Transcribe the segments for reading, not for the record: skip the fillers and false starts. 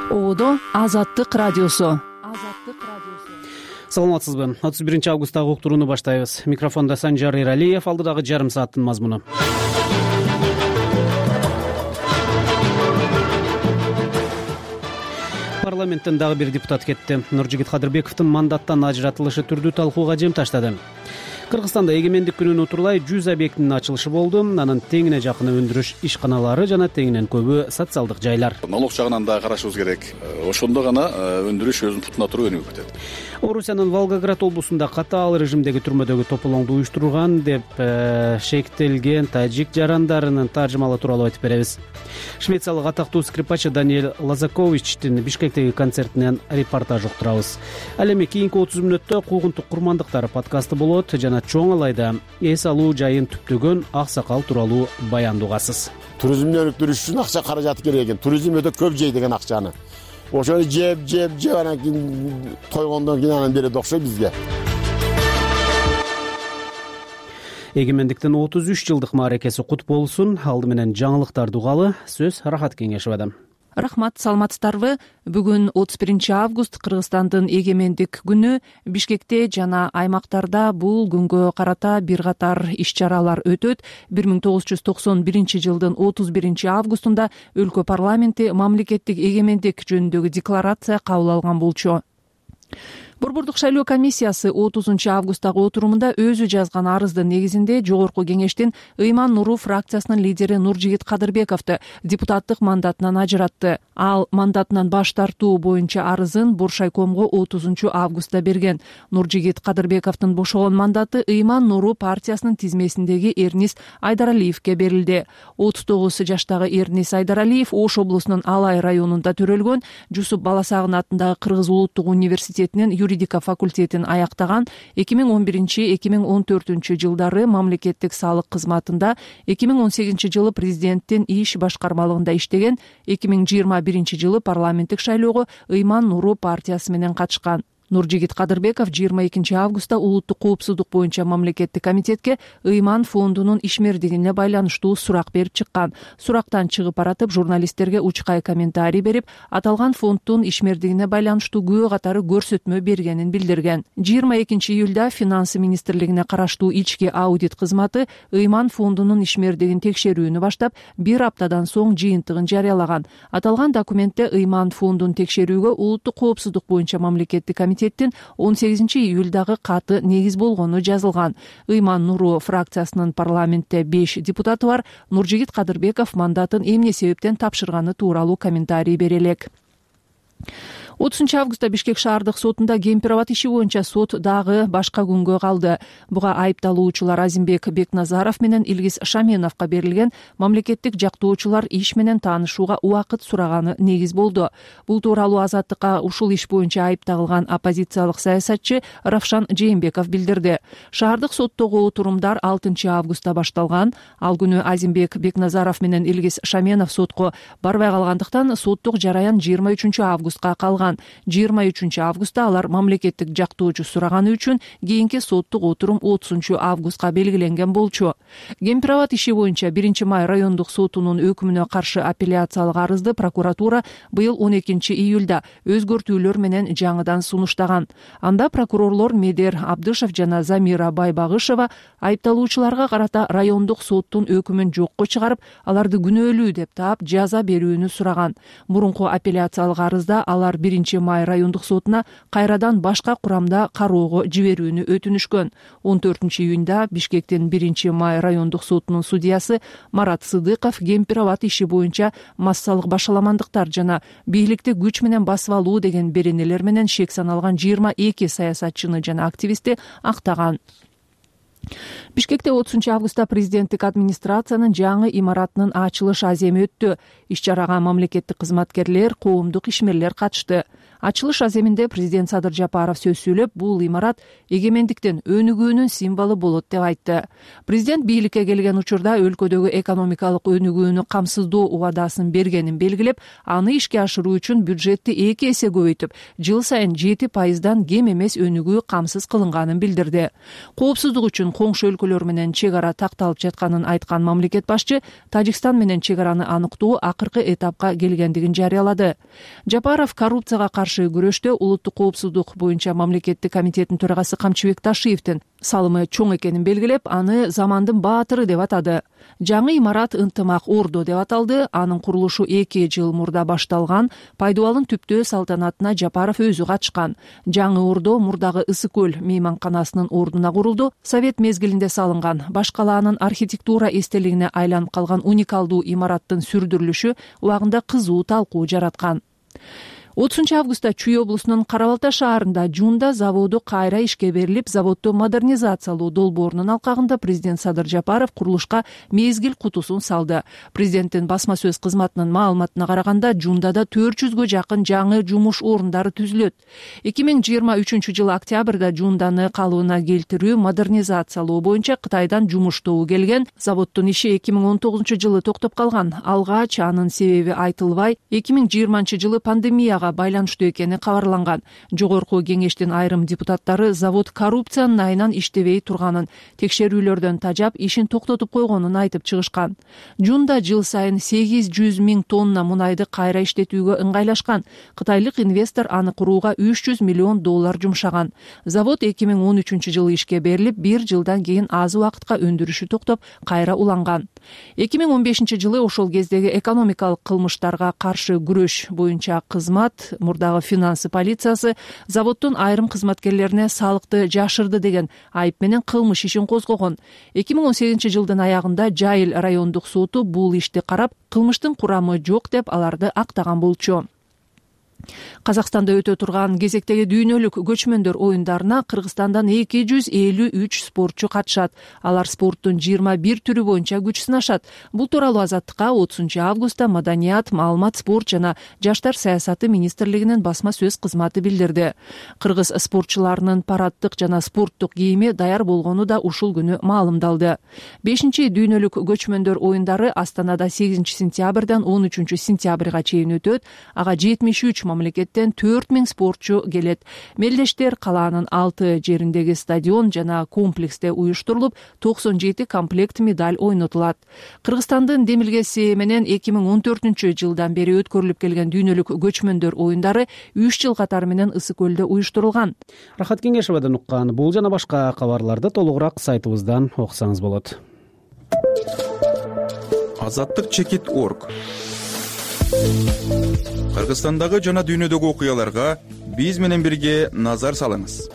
Оодо Азаттык радиосу. Саламатсызбы? 31 августтагы уктурууну баштайбыз. Микрофондо Санжар Эралиев, алдыдагы жарым сааттын мазмуну. Парламенттен дагы бир депутат кетти. Нуржигит Кадырбековдун мандаттан ажыратылышы түрдүү талкууга жем таштады. Кыргызстанда эгемендик күнүн утурлай 100 объектинин ачылышы болду. Анын теңине жакыны өндүрүш ишканалары жана теңинен көбү социалдык жайлар. Налог жагынан да карашыбыз керек. Ошондо гана өндүрүш өзүнүн путуна туруп өнүгүп кетет. Орусиянын Волгоград облусунда катаал режимдеги түрмөдөгү тополоңду уюштурган деп шектелген тажик жарандарынын таржымалы тууралуу айтып беребиз. Швециялык атактуу скрипачы Даниэль Лазаковичтин Бишкектеги концертинен репортаж уктурабыз. Ал эми кийинки 30 мүнөттө куугунтук курмандыктар подкасты болот жана чоң алайда эс алуу жайын түптөгөн аксакал тууралуу баянды угасыз. Туризмди өнүктүрүш үчүн акча каражаты керек экен. Туризм өтө көп жей деген акчаны. Ошону жеп анан кийин тойгондон кийин анан берет окшойт бизге. Эгемендиктин 33 жылдык мааракеси кут болсун. Алды менен жаңылыктарды угалы. Сөз Рахат Кеңешевадан. Рахмат, саламатсыздарбы? Бүгүн 31 август Кыргызстандын эгемендик күнү. Бишкекте жана аймактарда бул күнгө карата бир катар иш-чаралар өтөт. 1991 жылдын 31 августунда өлкө парламенти мамлекеттик эгемендик жөнүндөгү декларация кабыл алган болчу. Борбордук шайлоо комиссиясы 30 августтагы отурумунда өзү жазган арыздын негизинде Жогорку кеңештин Ыйман Нуру фракциясынын лидери Нуржигит Кадырбековду депутаттык мандатынан ажыратты. Ал мандатынан баш тартуу боюнча арызын Боршайкомго 30 августта берген. Нуржигит Кадырбековдун бошогон мандаты Ыйман Нуру партиясынын тизмесиндеги Эрнис Айдаралиевке берилди. 39 жаштагы Эрнис Айдаралиев Ош облусунун Алай районунда төрөлгөн. Жусуп Баласагын атындагы Кыргыз улуттук университетинин юридика факультетин аяктаган. 2011-2014 жылдары мамлекеттик салык кызматында, 2018 жылы президенттин иш башкармалыгында иштеген, 2021 жылы парламенттик шайлоого Ыйман Нуру партиясы менен катышкан. Нуржигит Кадырбеков 22 августта улуттук коопсуздук боюнча мамлекеттик комитетке Ыйман фондунун ишмердигине байланыштуу сурак берип чыккан. Сурактан чыгып баратып журналисттерге учкай комментарий берип, аталган фонддун ишмердигине байланыштуу күбө катары көрсөтмө бергенин билдирген. 22 июлда финансы министрлигине караштуу ички аудит кызматы Ыйман фондунун ишмердигин текшерүүнү баштап, бир аптадан соң жыйынтыгын жарыялаган. Аталган документте Ыйман фондун текшерүүгө улуттук коопсуздук боюнча мамлекеттик комитеттин 18 июлдагы каты негиз болгону жазылган. Ыйман Нуру фракциясынын парламентте 5 депутаты бар. Нуржигит Кадырбеков мандатын эмне себептен тапшырганы тууралуу комментарий бере элек. 30 августта Бишкек шаардык сотунда Кемпирабад иши боюнча сот дагы башка күнгө калды. Буга айыпталуучулар Азимбек Бекназаров менен Илгиз Шаменовго берилген мамлекеттик жактоочулар иш менен таанышууга убакыт сураганы негиз болду. Бул тууралуу Азаттыкка ушул иш боюнча айыпталган оппозициялык саясатчы Равшан Жээнбеков билдирди. Шаардык соттогу отурумдар 6 августта башталган. Ал күнү Азимбек Бекназаров менен Илгиз Шаменов сотко барбай калгандыктан соттук жараян 23 августка калган. 23 августта алар мамлекеттик жактоочу сураганы үчүн кийинки соттук отурум 30 августка белгиленген болчу. Кемпирабад иши боюнча 1 май райондук сотунун өкүмүнө каршы апелляциялык арызды прокуратура быйыл 12 июлда өзгөртүүлөр менен жаңыдан сунуштаган. Анда прокурорлор Медер Абдышев жана Замира Байбагышева айыпталуучуларга карата райондук соттун өкүмүн жокко чыгарып, аларды күнөөлүү деп таап жаза берүүнү сураган. Мурунку апелляциялык арызда алар 1 май райондук сотуна кайрадан башка курамда кароого жиберүүнү өтүнүшкөн. 14 июнда Бишкектин 1 май райондук сотунун судьясы Марат Сыдыков Кемпирабад иши боюнча массалык башаламандыктар жана бийликти күч менен басып алуу деген беренелер менен шек саналган 22 саясатчыны жана активистти актаган. Бишкекте 30 августта президенттик администрациянын жаңы имаратынын ачылыш аземи өттү. Иш-чарага мамлекеттик кызматкерлер, коомдук ишмерлер катышты. Ачылыш аземинде президент Садыр Жапаров сөз сүйлөп, бул имарат эгемендиктин өнүгүүнүн символу болот деп айтты. Президент бийликке келген учурда өлкөдөгү экономикалык өнүгүүнү камсыздоо убадасын бергенин белгилеп, аны ишке ашыруу үчүн бюджетти 2 эсе көбөйтүп, жыл сайын 7% кем эмес өнүгүү камсыз кылынганын билдирди. Коопсуздук үчүн коңшу өлкөлөр менен чек ара такталып жатканын айткан мамлекет башчы Тажикстан менен чек араны аныктоо акыркы этапка келгендигин жарыялады. Жапаров коррупцияга каршы күрөштө улуттук коопсуздук боюнча мамлекеттик комитеттин төрагасы Камчыбек Ташиевдин салымы чоң экенин белгилеп, аны замандын баатыры деп атады. Жаңы имарат ынтымак ордо деп аталды. Анын курулушу 2 жыл мурда башталган. Пайдубалын түптөө салтанатына Жапаров өзү катышкан. Жаңы ордо мурдагы Ысык көл мейманканасынын ордуна курулду. Совет мезгилинде салынган. Баш калаанын архитектура эстелигине айланып калган уникалдуу имараттын сүрдүрүлүшү убагында кызуу талкуу жараткан. 30 августта Чүй облусунун Кара-Балта шаарында Жунда заводу кайра ишке берилип, заводду модернизациялоо долбоорунун алкагында президент Садыр Жапаров курулушка мезгил кутусун салды. Президенттин басма сөз кызматынын маалыматына караганда, Жундада 400гө жакын жаңы жумуш орундары түзүлөт. 2023 октябрда Жунданы калыбына келтирүү, модернизациялоо боюнча Кытайдан жумуш тобу келген. Заводдун иши 2019 токтоп калган. Алгач анын себеби айтылбай, 2020 пандемияга байланыштуу экени кабарланган. Жогорку кеңештин айрым депутаттары завод коррупциянын айынан иштебей турганын, текшерүүлөрдөн тажап, ишин токтотуп койгонун айтып чыгышкан. Жунда жыл сайын 800 000 тонна мунайды кайра иштетүүгө ыңгайлашкан. Кытайлык инвестор аны курууга $300 миллион жумшаган. Завод 2013 жылы ишке берилип, 1 жылдан кийин аз убакытка өндүрүшү токтоп, кайра уланган. 2015 жылы ошол кездеги экономикалык кылмыштарга каршы күрөш боюнча кызмат, мурдагы финансы полициясы заводдун айрым кызматкерлерине салыкты жашырды деген айып менен кылмыш ишин козгогон. 2018 жылдын аягында Жайыл райондук соту бул ишти карап, кылмыштын курамы жок деп аларды актаган болчу. Казакстанда өтө турган кезектеги дүйнөлүк көчмөндөр оюндарына Кыргызстандан 253 спортчу катышат. Алар спорттун 21 түрү боюнча күч сынашат. Бул тууралуу Азаттыкка 30 августта Маданият, маалымат, спорт жана жаштар саясаты министрлигинин басма сөз кызматы билдирди. Кыргыз спортчуларынын параддык жана спорттук кийими даяр болгону да ушул күнү маалымдалды. 5 дүйнөлүк көчмөндөр оюндары Астанада 8 сентябрдан 13 сентябрга чейин өтөт. Ага 73 мамлекеттен 4000 спортчу келет. Мелдештер калаанын 6 жериндеги стадион жана комплексте уюштурулуп, 97 комплект медаль ойнотулат. Кыргызстандын демилгеси менен 2014 жылдан бери өткөрүлүп келген дүйнөлүк көчмөндөр оюндары 3 жыл катары менен Ысык көлдө уюштурулган. Рахат Кеңешевадан уккан бул жана башка кабарларды толугураак сайтыбыздан окусаңыз болот. Азаттык.org. Кыргызстандагы жана дүйнөдөгү окуяларга биз менен бирге назар салыңыз.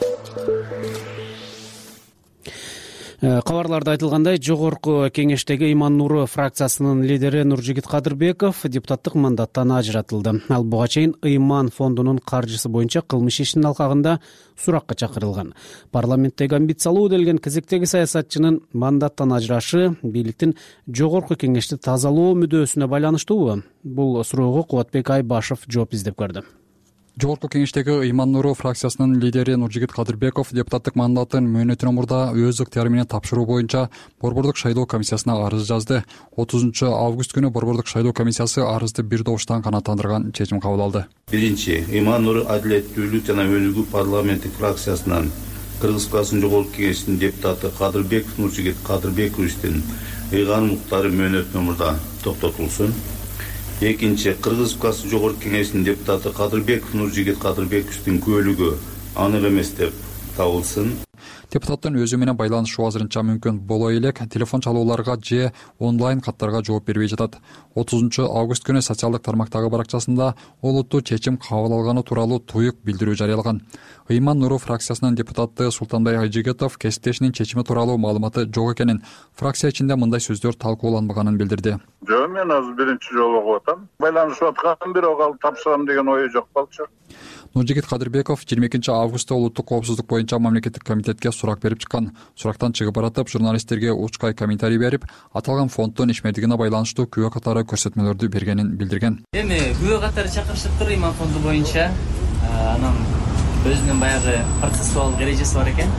Кабарларда айтылгандай, жогорку кеңештеги Ыйман Нуру фракциясынын лидери Нуржигит Кадырбеков депутаттык мандаттан ажыратылды. Ал буга чейин Ыйман фондунун каржысы боюнча кылмыш ишинин алкагында суракка чакырылган. Парламенттеги амбициялуу делген кезектеги саясатчынын мандаттан ажырашы бийликтин жогорку кеңешти тазалоо мүдөөсүнө байланыштуубу? Бул суроого Кубатбек Айбашев жооп издеп көрдү. Жогорку кеңештеги Ыйман Нуру фракциясынын лидери Нуржигит Кадырбеков депутаттык мандатын мөөнөтүнөн мурда өз ыктыяры менен тапшыруу боюнча Борбордук шайлоо комиссиясына арыз жазды. 30 август күнү Борбордук шайлоо комиссиясы арызды бир добуштан канааттандырган чечим кабыл алды. Биринчи, Ыйман Нуру адилеттүүлүк жана өнүгүү парламенттик фракциясынан Кыргыз Республикасынын жогорку кеңешинин депутаты Кадырбеков Нуржигит Кадырбековичтин ыйган укуктары мөөнөтүнөн мурда токтотулсун. Экинчи, Кыргыз Республикасынын жогорку кеңешинин депутаты Кадырбеков Нуржигит Кадырбековичтин күбөлүгү анык эмес деп табылсын. Депутаттын өзү менен байланышуу азырынча мүмкүн боло элек, телефон чалууларга же онлайн каттарга жооп бербей жатат. 30 август күнү социалдык тармактагы баракчасында олуттуу чечим кабыл алганы тууралуу туюк билдирүү жарыялаган. Ыйман Нуру фракциясынын депутаты Султанбай Айжигитов кесиптешинин чечими тууралуу маалыматы жок экенин, фракция ичинде мындай сөздөр талкууланбаганын билдирди. Жок, мен азыр биринчи жолу угуп атам. Байланышып аткан, бирок ал тапшырам деген ою жок болчу. Нуржигит Кадырбеков 22 августта улуттук коопсуздук боюнча мамлекеттик комитетке сурак берип чыккан. Сурактан чыгып баратып, журналисттерге учкай комментарий берип, аталган фонддун ишмердигине байланыштуу күбө катары көрсөтмөлөрдү бергенин билдирген. Эми күбө катары чакырышыптыр Ыйман фонду боюнча. анан өзүнүн баягы процессуалдык эрежеси бар экен.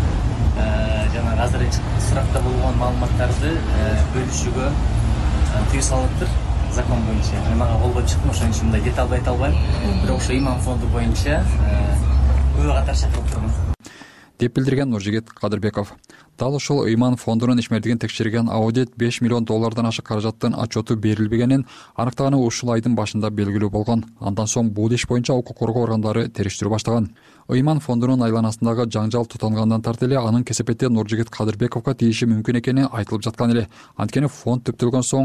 Жана азыр суракта болгон маалыматтарды бөлүшүүгө тыюу салыптыр закон боюнча. Мага колго чыкмы, ошон үчүн мындай деталды айта албайм. Бирок ошо иман фонду боюнча күбө катар чакырып турмун деп билдирген Нуржигит Кадырбеков. Дал ушул ыйман фондунун ишмердигин текшерген аудит $5 миллион ашык каражаттын отчету берилбегенин аныктаганы ушул айдын башында белгилүү болгон. Андан соң бул иш боюнча укук коргоо органдары териштирүү баштаган. Ыйман фондунун айланасындагы жаңжал тутангандан тарты эле анын кесепети Нуржигит Кадырбековго тийиши мүмкүн экени айтылып жаткан эле. Анткени фонд түптөлгөн соң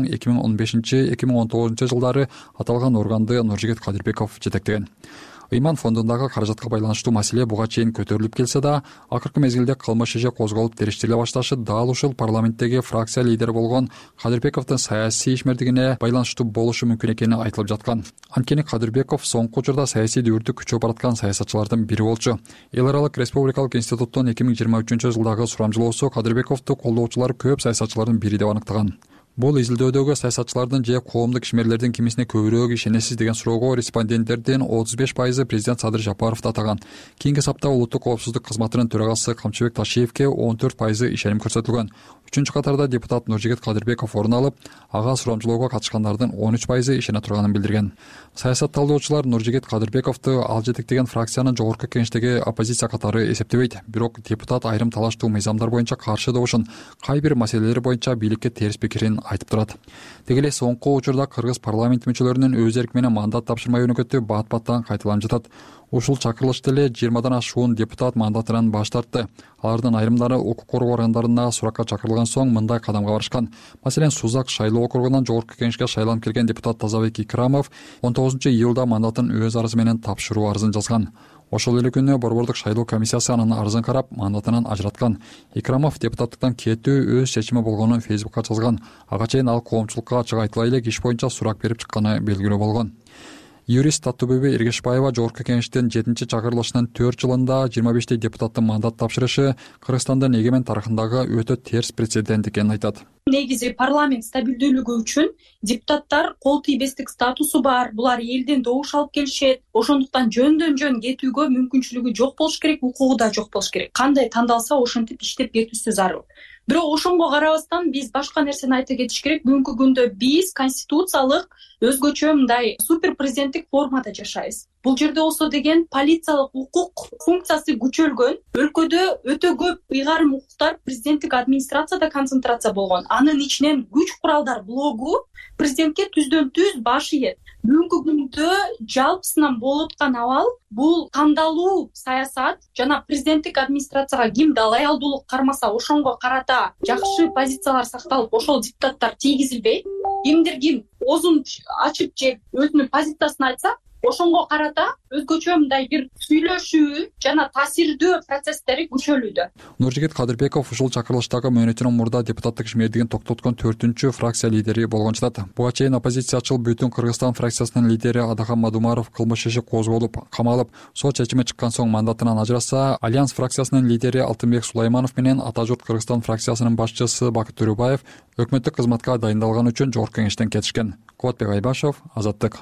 2015-2019 жылдары аталган органды Нуржигит Кадырбеков жетектеген. Ыйман фондундагы каражатка байланыштуу маселе буга чейин көтөрүлүп келсе да, акыркы мезгилде кылмыш иши козголуп териштириле башташы дал ушул парламенттеги фракция лидери болгон Кадырбековдун саясий ишмердигине байланыштуу болушу мүмкүн экени айтылып жаткан. Анткени Кадырбеков соңку учурда саясий дүүрдү күчөп бараткан саясатчылардын бири болчу. Эл аралык республикалык институттун 2023 жылдагы сурамжылоосу Кадырбековду колдоочулар көп саясатчылардын бири деп аныктаган. Бул изилдөөдөгү саясатчылардын же коомдук ишмерлердин кимисине көбүрөөк ишенесиз деген суроого респонденттердин 35% президент Садыр Жапаровду атаган. Кийинки сапта улуттук коопсуздук кызматынын төрагасы Камчыбек Ташиевке 14% ишеним көрсөтүлгөн. Үчүнчү катарда депутат Нуржигит Кадырбеков орун алып, ага сурамжылоого катышкандардын 13% ишене турганын билдирген. Саясат талдоочулар Нуржигит Кадырбековду ал жетектеген фракциянын жогорку кеңештеги оппозиция катары эсептебейт. Бирок депутат айрым талаштуу мыйзамдар боюнча каршы добушун, кай бир маселелер боюнча бийликке терс пикирин айтып турат. Деги эле соңку учурда кыргыз парламент мүчөлөрүнүн өз эрки менен мандат тапшырмай өнөкөтү бат-баттан кайталанып жатат. Ушул чакырылышта эле 20дан ашуун депутат мандатынан баш тартты. Алардын айрымдары укук коргоо органдарына суракка чакырылган соң мындай кадамга барышкан. Маселен, Сузак шайлоо округунан жогорку кеңешке шайланып келген депутат Тазабек Икрамов 19-июлда мандатын өз арызы менен тапшыруу арызын жазган. Ошол эле күнү борбордук шайлоо комиссиясы анын арызын карап, мандатынан ажыраткан. Икрамов депутаттыктан кетүү өз чечими болгонун Фейсбукка жазган. Ага чейин ал коомчулукка ачык айтыла элек иш боюнча сурак берип чыкканы белгилүү болгон. Юрист Таттыбүбү Эргешбаева жогорку кеңештин 7-чакырылышынын 4 жылында 25 депутаттын мандат тапшырышы Кыргызстандын эгемен тарыхындагы өтө терс прецедент экенин айтат. Негизи парламент стабилдүүлүгү үчүн депутаттар кол тийбестик статусу бар, булар элден добуш алып келишет. Ошондуктан жөндөн жөн кетүүгө мүмкүнчүлүгү жок болуш керек, укугу да жок болуш керек. Кандай тандалса ошентип иштеп кетүүсү зарыл. Бирок ошонго карабастан биз башка нерсени айта кетиш керек. Бүгүнкү күндө биз конституциялык өзгөчө мындай супер президенттик формада жашайбыз. Бул жерде болсо деген полициялык укук функциясы күчөлгөн. Өлкөдө өтө көп ыйгарым укуктар президенттик администрацияда концентрация болгон. Анын ичинен күч куралдар блогу президентке түздөн түз баш ийет. Бүгүнкү күндө жалпысынан болуп аткан абал бул кандалуу саясат жана президенттик администрацияга ким далай алдуулук кармаса ошонго карата жакшы позициялар сакталып, ошол депутаттар тийгизилбейт. Ким оозун ачып же өзүнүн позициясын айтса, ошонго карата өзгөчө мындай бир сүйлөшүү жана таасирдүү процесстери күчөлүүдө. Нуржигит Кадырбеков ушул чакырылыштагы мөөнөтүнөн мурда депутаттык ишмердигин токтоткон 4-чү фракция лидери болгон жатат. Буга чейин оппозициячыл Бүтүн Кыргызстан фракциясынын лидери Адахан Мадумаров кылмыш иши козголуп, камалып, сот чечими чыккан соң мандатынан ажыраса, Альянс фракциясынын лидери Алтынбек Сулайманов менен Ата журт Кыргызстан фракциясынын башчысы Бакыт Төрөбаев өкмөттүк кызматка дайындалган үчүн жогорку кеңештен кетишкен. Кубатбек Айбашев, Азаттык.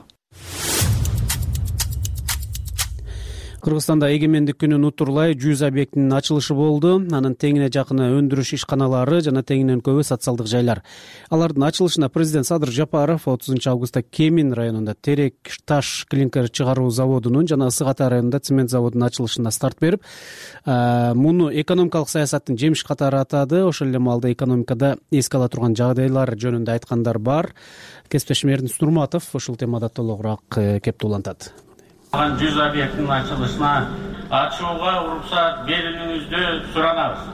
Кыргызстанда эгемендик күнүн утурлай 100 объектинин ачылышы болду. Анын теңине жакыны өндүрүш ишканалары жана теңинен көбү социалдык жайлар. Алардын ачылышына президент Садыр Жапаров 30-августта Кемин районунда терек таш клинкер чыгаруу заводунун жана Ысык Ата районунда цемент заводунун ачылышына старт берип, муну экономикалык саясаттын жемиш катары атады. Ошол эле маалда экономикада эске ала турган жагдайлар жөнүндө айткандар бар. Кесиптешим Эрдинч Нурматов ушул темада толугураак кеп улантат. 100 объекттин ачылышына ачууга уруксат берүүңүздү суранабыз.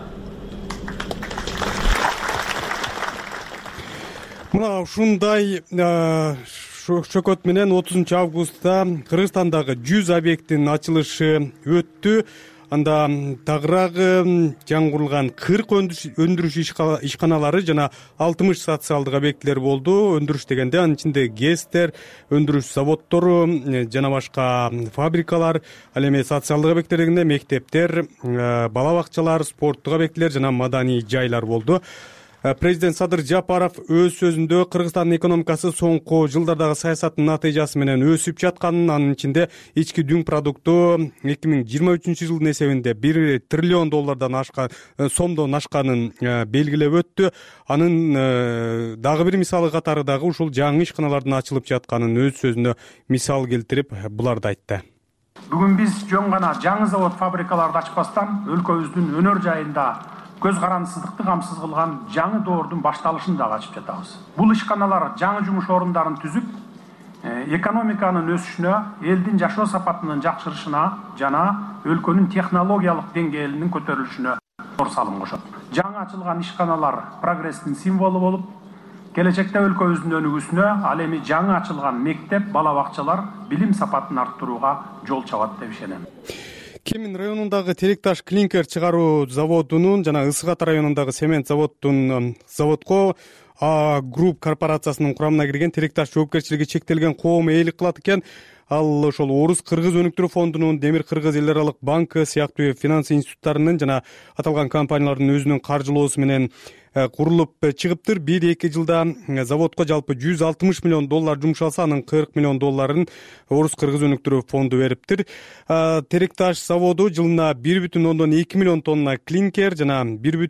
Мына ушундай шөкөт менен 30-августта Кыргызстандагы 100 объекттин ачылышы өттү. Анда тагыраагы жаңгырылган 40 өндүрүш ишканалары жана 60 социалдык объектилер болду. Өндүрүш дегенде анын ичинде ГЭСтер, өндүрүш заводдору жана башка фабрикалар, ал эми социалдык объекттер дегенде мектептер, бала бакчалар, спорттук объектилер жана маданий жайлар болду. Президент Садыр Жапаров өз сөзүндө Кыргызстандын экономикасы соңку жылдардагы саясаттын натыйжасы менен өсүп жатканын, анын ичинде ички дүң продукту 2023 жылдын эсебинде 1 триллион доллардан ашкан сомдон ашканын белгилеп өттү. Анын дагы бир мисалы катары дагы ушул жаңы ишканалардын ачылып жатканын өз сөзүндө мисал келтирип буларды айтты. Бүгүн биз жөн гана жаңы завод фабрикаларды ачпастан өлкөбүздүн өнөр жайында көз карандысыздыкты камсыз кылган жаңы доордун башталышын дагы ачып жатабыз. Бул ишканалар жаңы жумуш орундарын түзүп, экономиканын өсүшүнө, элдин жашоо сапатынын жакшырышына жана өлкөнүн технологиялык деңгээлинин көтөрүлүшүнө зор салым кошот. Жаңы ачылган ишканалар прогресстин символу болуп, келечекте өлкөбүздүн өнүгүүсүнө, ал эми жаңы ачылган мектеп, бала бакчалар билим сапатын арттырууга жол чабат деп ишенем. Кемин районундагы Теректаш клинкер чыгаруу заводунун жана Ысык Ата районундагы цемент заводко А Групп корпорациясынын курамына кирген Теректаш жоопкерчилиги чектелген коом ээлик кылат экен. Ал ошол Орус Кыргыз өнүктүрүү фондунун, Демир Кыргыз эл аралык банкы сыяктуу финанс институттарынын жана аталган компаниялардын өзүнүн каржылоосу менен курулуп чыгыптыр. 1-2 жылда заводко жалпы 160 миллион доллар жумшалса, анын 40 миллион долларын Орус Кыргыз өнүктүрүү фонду бериптир. Теректаш заводу жылына 1,2 миллион тонна клинкер жана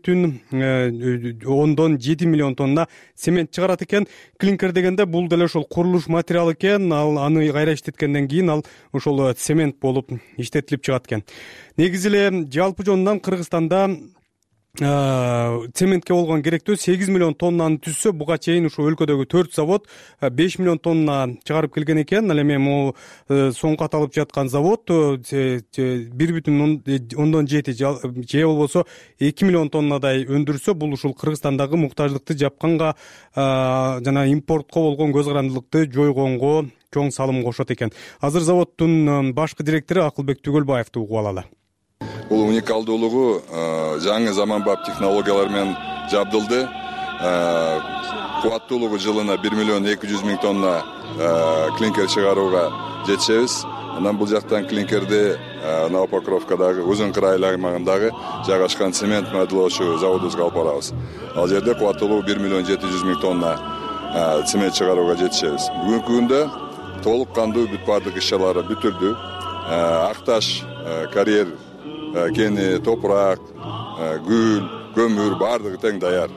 1,7 миллион тонна цемент чыгарат экен. Клинкер дегенде бул деле ошол курулуш материалы экен. Ал аны кайра иштеткенден кийин ал ошол цемент болуп иштетилип чыгат экен. Негизи эле жалпы жонунан Кыргызстанда цементке болгон керектөө 8 миллион тоннаны түзсө, буга чейин ушу өлкөдөгү 4 завод 5 миллион тонна чыгарып келген экен. Ал эми могу соңку аталып жаткан завод 1,7 же болбосо 2 миллион тоннадай өндүрсө, бул ушул Кыргызстандагы муктаждыкты жапканга жана импортко болгон көз карандылыкты жойгонго чоң салым кошот экен. Азыр заводдун башкы директору Акылбек Түгөлбаевди угуп алалы. Бул уникалдуулугу жаңы заманбап технологиялар менен жабдылды. Кубаттуулугу жылына 1 миллион 200 миң тонна клинкер чыгарууга жетишебиз. Анан бул жактан клинкерди Новопокровкадагы Узун Кырай аймагындагы жайгашкан цемент моделдоочу заводубузга алып барабыз. Ал жерде кубаттуулугу 1 миллион 700 миң тонна цемент чыгарууга жетишебиз. Бүгүнкү күндө толук кандуу бүт баардык иш-чаралары бүтүлдү. Акташ, карьер, кени, топурак, гүл, көмүр баардыгы тең даяр.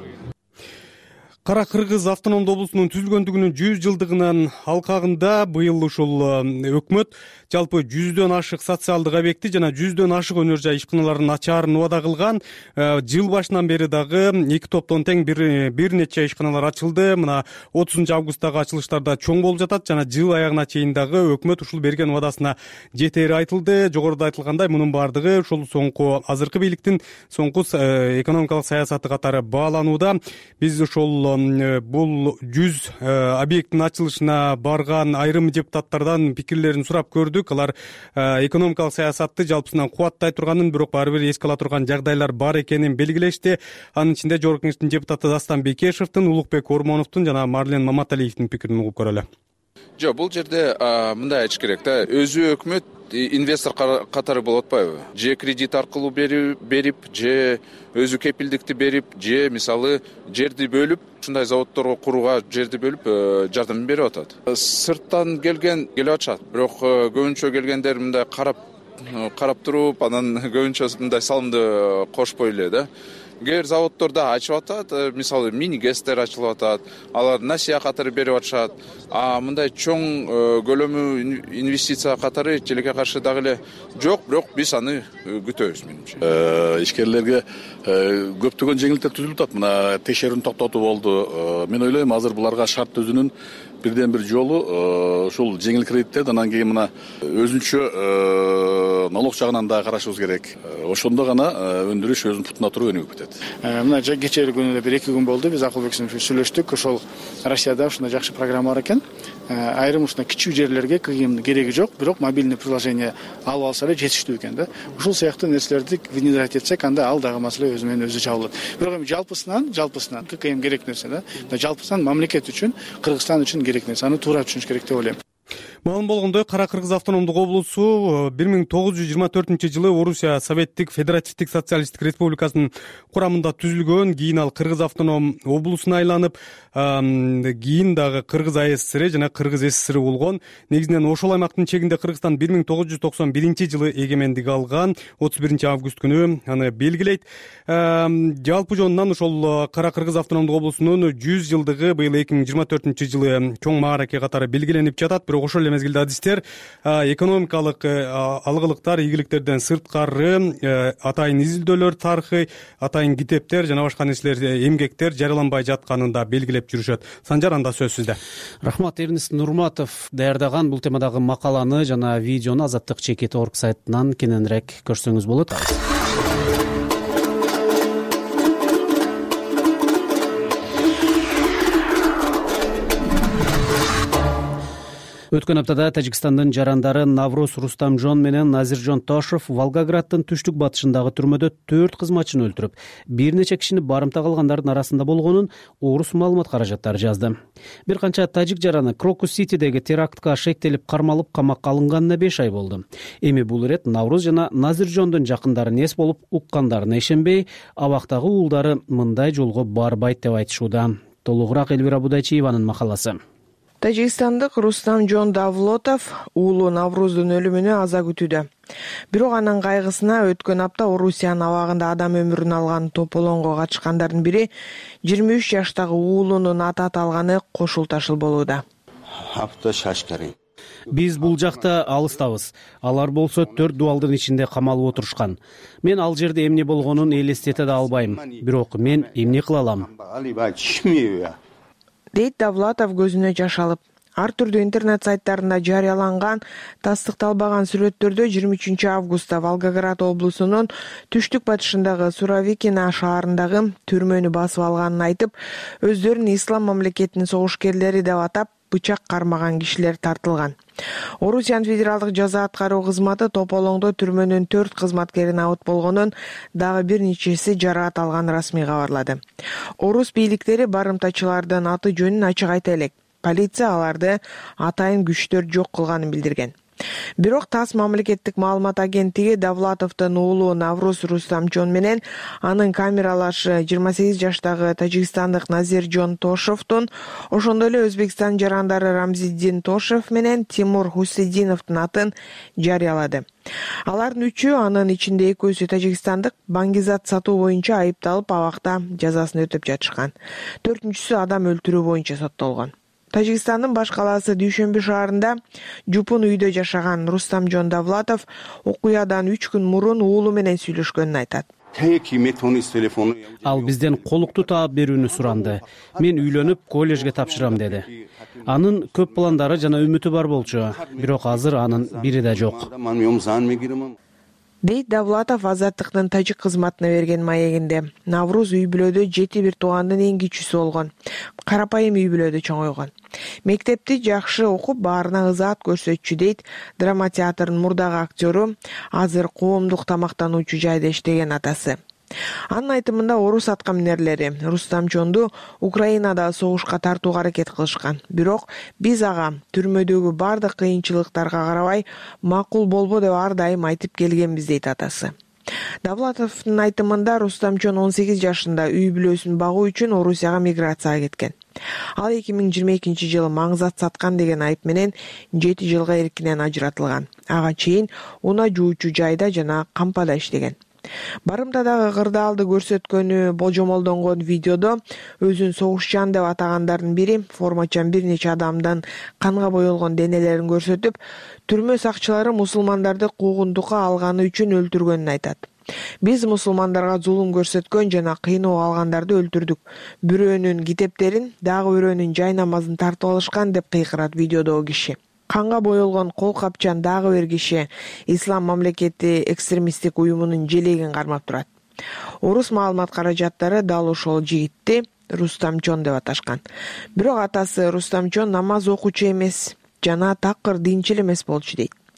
Кара Кыргыз автономдуу облусунун түзүлгөндүгүнүн 100 жылдыгынын алкагында быйыл ушул өкмөт жалпы 100дөн ашык социалдык объекти жана 100дөн ашык өнөр жай ишканаларын ачаарын убада кылган. Жыл башынан бери дагы 2 топтон тең бир нече ишканалар ачылды. Мына 30 августтагы ачылыштарда чоң болуп жатат жана жыл аягына чейин дагы өкмөт ушул берген убадасына жетери айтылды. Жогоруда айтылгандай, мунун баардыгы ушул соңку азыркы бийликтин соңку экономикалык саясаты катары бааланууда. Биз ушул бул 100 объекттин ачылышына барган айрым депутаттардан пикирлерин сурап көрдүк. Алар экономикалык саясатты жалпысынан кубаттай турганын, бирок баары бир эске ала турган жагдайлар бар экенин белгилешти. Анын ичинде Жогорку Кеңештин депутаты Дастан Бекешевдин, Улукбек Ормоновдун жана Марлен Маматалиевдин пикирин угуп көрөлү. Жок, бул жерде мындай айтыш керек да, өзү өкмөт инвестор катары болуп атпайбы? Же кредит аркылуу берип, же өзү кепилдикти берип, же мисалы жерди бөлүп, ушундай заводдорго курууга жерди бөлүп жардам берип атат. Сырттан келип атышат, бирок көбүнчө келгендер мындай карап туруп, анан көбүнчө мындай салымды кошпой эле да. Кээ заводдорда ачып атат, мисалы мини-гэстер ачылып атат, алар насыя катары берип атышат. Мындай чоң көлөмү инвестиция катары желекке каршы дагы эле жок, бирок биз аны күтөбүз менимче. Ишкерлерге көптөгөн жеңилдиктер түзүлүп атат. Мына текшерүүнү токтотуу болду. Мен ойлойм, азыр буларга шарт түзүүнүн бирден бир жолу ушул жеңил кредиттерди анан кийин мына өзүнчө налог жагынан да карашыбыз керек. Ошондо гана өндүрүш өзүнүн путуна туруп өнүгүп кетет. Мына кечээ күнү эле 1-2 күн болду, биз Акылбек менен сүйлөштүк. Ошол Россияда ушундай жакшы программа бар экен. Айрым ушундай кичүү жерлерге КГМдин кереги жок, бирок мобильный приложение алып алса эле жетиштүү экен да. Ушул сыяктуу нерселерди внедрять этсек, анда ал дагы маселе өзү менен өзү чабылат. Бирок эми жалпысынан КГМ керек нерсе да. Жалпысынан мамлекет үчүн, Кыргызстан үчүн керек нерсе, аны туура түшүнүш керек деп ойлойм. Маалым болгондой, Кара Кыргыз автономдук облусу 1924-жылы Орусия Советтик Федеративдик Социалисттик Республикасынын курамында түзүлгөн. Кийин ал Кыргыз автоном облусуна айланып, кийин дагы Кыргыз АССР жана Кыргыз СССР болгон. Негизинен ошол аймактын чегинде Кыргызстан 1991-жылы эгемендик алган. 31 август күнү аны белгилейт. Жалпы жонунан ошол Кара Кыргыз автономдук облусунун 100 жылдыгы быйыл 2024-жылы чоң маараке катары белгиленип жатат. Бирок ошол мезгилде адистер экономикалык алгылыктар, ийгиликтерден сырткары атайын изилдөөлөр, тарыхый атайын китептер жана башка нерселер, эмгектер жарыяланбай жатканын да белгилеп жүрүшөт. Санжар, анда сөз сизде. Рахмат. Эрнест Нурматов даярдаган бул темадагы макаланы жана видеону Азаттык ЧК.org сайтынан кененирээк көрсөңүз болот. Өткөн аптада Тажикстандын жарандары Навруз Рустамжон менен Назиржон Тошев Волгограддын түштүк батышындагы түрмөдө 4 кызматчыны өлтүрүп, бир нече кишини барымта кылгандардын арасында болгонун орус маалымат каражаттары жазды. Бир канча тажик жараны Крокус-Ситидеги терактка шектелип кармалып камакка алынганына 5 ай болду. Эми бул ирет Навруз жана Назиржондун жакындары эс болуп уккандарына ишенбей, абактагы уулдары мындай жолго барбайт деп айтышууда. Толугураак Элвира Будайчиеванын макаласы. Тажикстандык Рустамжон Давлотов уулу Навруздун өлүмүнө аза күтүүдө. Бирок анын кайгысына өткөн апта Орусиянын абагында адам өмүрүн алган тополоңго катышкандардын бири 23 жаштагы уулунун аты аталганы кошулташыл болууда. Биз бул жакта алыстабыз. Алар болсо 4 дубалдын ичинде камалып отурушкан. Мен ал жерде эмне болгонун элестете да албайм. Бирок мен эмне кыла алам? Дейт Давлатов көзүнө жаш алып. Ар түрдүү интернет сайттарында жарыяланган тастыкталбаган сүрөттөрдө 23 августта Волгоград облусунун түштүк батышындагы Суровикино шаарындагы түрмөнү басып алганын айтып, өздөрүн ислам мамлекетинин согушкерлери деп атап, бычак кармаган кишилер тартылган. Орусиянын федералдык жаза аткаруу кызматы тополоңдо түрмөнүн 4 кызматкерин абыт болгонун, дагы бир нечеси жараат алганын расмий кабарлады. Орус бийликтери барымтачылардын аты жөнүн ачык айта элек. Полиция аларды атайын күчтөр жок кылганын билдирген. Бирок ТАСС мамлекеттик маалымат агенттиги Давлатовдун уулу Навруз Рустамжон менен анын камералашы 28 жаштагы тажикстандык Назиржон Тошевдун, ошондой эле Өзбекстан жарандары Рамзиддин Тошев менен Тимур Хусейдиновдун атын жарыялады. Алардын 3-ü, анын ичинде 2-сү тажикстандык, баңгизат сатуу боюнча айыпталып абакта жазасын өтөп жатышкан. 4-сү адам өлтүрүү боюнча соттолгон. Тажикстандын баш калаасы Дүйшөмбү шаарында жупун үйдө жашаган Рустамжон Давлатов окуядан 3 күн мурун уулу менен сүйлөшкөнүн айтат. Ал бизден колукту таап берүүнү суранды. Мен үйлөнүп, коллежге тапшырам деди. Анын көп пландары жана үмүтү бар болчу, бирок азыр анын бири да жок. Дейт Давлатов Азаттыктын тажик кызматына берген маегинде. Навруз үй бүлөдө 7 туугандын эң кичүүсү болгон. Карапайым үй бүлөдө чоңойгон. Мектепти жакшы окуп, баарына ызаат көрсөтчү, дейт драма театрынын мурдагы актёру, азыр коомдук тамактануучу жайда иштеген атасы. Анын айтымында орус аткаминерлери Рустамжонду Украинада согушка тартууга аракет кылышкан. Бирок биз ага түрмөдөгү бардык кыйынчылыктарга карабай макул болбо деп ар дайым айтып келгенбиз, дейт атасы. Давлатовдун айтымында Рустамжон 18 жашында үй бүлөсүн багуу үчүн Орусияга миграцияга кеткен. Ал 2022 жылы маңзат саткан деген айып менен 7 жылга эркинен ажыратылган. Ага чейин унаа жуучу жайда жана кампада иштеген. Барымтадагы кырдаалды көрсөткөнү болжомолдонгон видеодо өзүн согушчан деп атагандардын бири формачан бир нече адамдын канга боелгон денелерин көрсөтүп, түрмө сакчылары мусулмандарды куугунтукка алганы үчүн өлтүргөнүн айтат. Биз мусулмандарга зулум көрсөткөн жана кыйноо алгандарды өлтүрдүк. Бирөөнүн китептерин, дагы бирөөнүн жай намазын тартып алышкан деп кыйкырат видеодогу киши. Канга боелгон кол капчан дагы бир киши Ислам мамлекети экстремисттик уюмунун желегин кармап турат. Орус маалымат каражаттары дал ошол жигитти Рустамжон деп аташкан. Бирок атасы Рустамжон намаз окуучу эмес жана такыр динчил эмес болчу, дейт.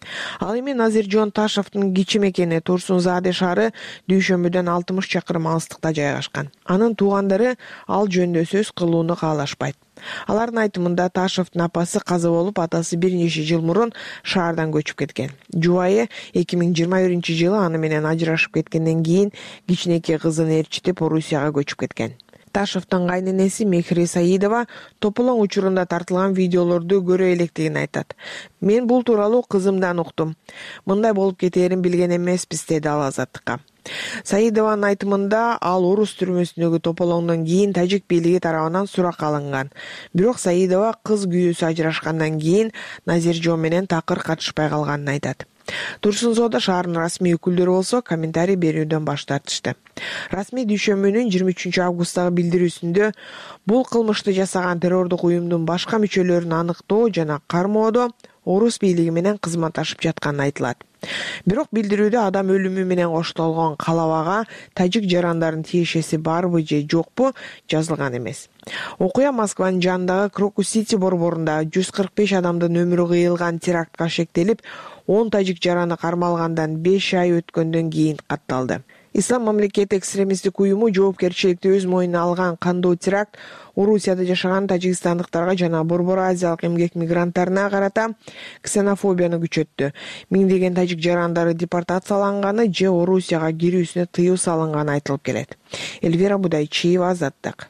Ал эми Назиржон Ташевдин кичи мекени Турсунзаде шаары Дүйшөмбүдөн 60 чакырым алыстыкта жайгашкан. Анын туугандары ал жөнүндө сөз кылууну каалашпайт. Алардын айтымында Ташевдин апасы каза болуп, атасы бир нече жыл мурун шаардан көчүп кеткен. Жубайы 2021-жылы аны менен ажырашып кеткенден кийин кичинекей кызын ээрчитип Орусияга көчүп кеткен. Ташевдин кайненеси Мехри Саидова тополоң учурунда тартылган видеолорду көрө электигин айтат. Мен бул тууралуу кызымдан уктум. Мындай болуп кетээрин билген эмеспиз, деди ал Азаттыкка. Саидованын айтымында ал орус түрмөсүндөгү тополоңдон кийин тажик бийлиги тарабынан суракка алынган. Бирок Саидова кыз күйөөсү ажырашкандан кийин Назиржон менен такыр катышпай калганын айтат. Турсунзоодо шаардын расмий өкүлдөрү болсо комментарий берүүдөн баш тартышты. Расмий Дүйшөмбүнүн 23 августтагы билдирүүсүндө бул кылмышты жасаган террордук уюмдун башка мүчөлөрүн аныктоо жана кармоодо орус бийлиги менен кызматташып жатканы айтылат. Бирок билдирүүдө адам өлүмү менен коштолгон калабага тажик жарандардын тиешеси барбы же жокпу жазылган эмес. Окуя Москванын жанындагы Крокус-Сити борборунда 145 адамдын өмүрү кыйылган терактка шектелип, 10 тажик жараны кармалгандан 5 ай өткөндөн кийин катталды. Ислам мамлекети экстремисттик уюму жоопкерчиликти өз мойнуна алган кандуу теракт Орусияда жашаган тажикстандыктарга жана Борбор Азиялык эмгек мигранттарына карата ксенофобияны күчөттү. Миңдеген тажик жарандары депортацияланганы же Орусияга кирүүсүнө тыюу салынганы айтылып келет. Эльвира Будайчиева, Азаттык.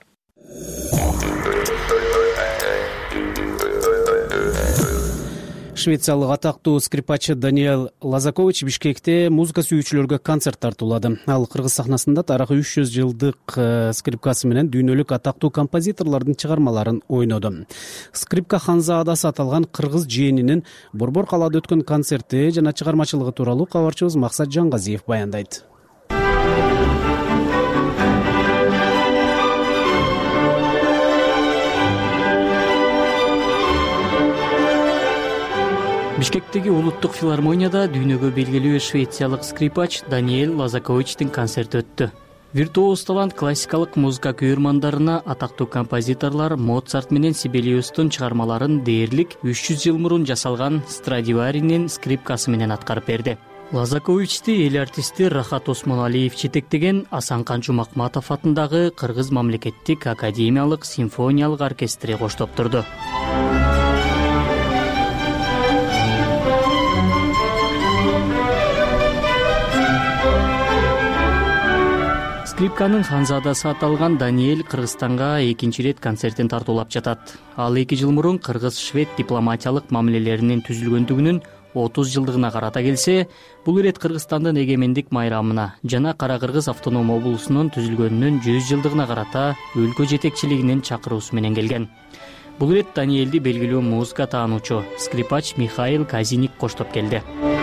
Швециялык атактуу скрипачы Даниэль Лазакович Бишкекте музыка сүйүүчүлөргө концерт тартуулады. Ал кыргыз сахнасында тарыхый 300 жылдык скрипкасы менен дүйнөлүк атактуу композиторлордун чыгармаларын ойноду. Скрипка Ханзаадасы аталган кыргыз жээнинин Борбор калаада өткөн концерти жана чыгармачылыгы тууралуу кабарчыбыз Максат Жангазиев баяндайт. Бишкектеги улуттук филармонияда дүйнөгө белгилүү швециялык скрипач Даниэль Лазаковичтин концерти өттү. Виртуоз талант классикалык музыка күйөрмандарына атактуу композиторлор Моцарт менен Сибелиустун чыгармаларын дээрлик 300 жыл мурун жасалган Страдиваринин скрипкасы менен аткарып берди. Лазаковичти эл артисти Рахат Осмоналиев жетектеген Асанкан Жумакматов атындагы Кыргыз мамлекеттик академиялык симфониялык оркестри коштоптурду. Скрипканын Ханзаадасы аталган Даниэль Кыргызстанга экинчи ирет концертин тартуулап жатат. Ал 2 жыл мурун кыргыз-швед дипломатиялык мамилелеринин түзүлгөндүгүнүн 30 жылдыгына карата келсе, бул ирет Кыргызстандын эгемендик майрамына жана Кара Кыргыз автоном облусунун түзүлгөнүнүн 100 жылдыгына карата өлкө жетекчилигинин чакыруусу менен келген. Бул ирет Даниэльди белгилүү музыка таануучу скрипач Михаил Казиник коштоп келди.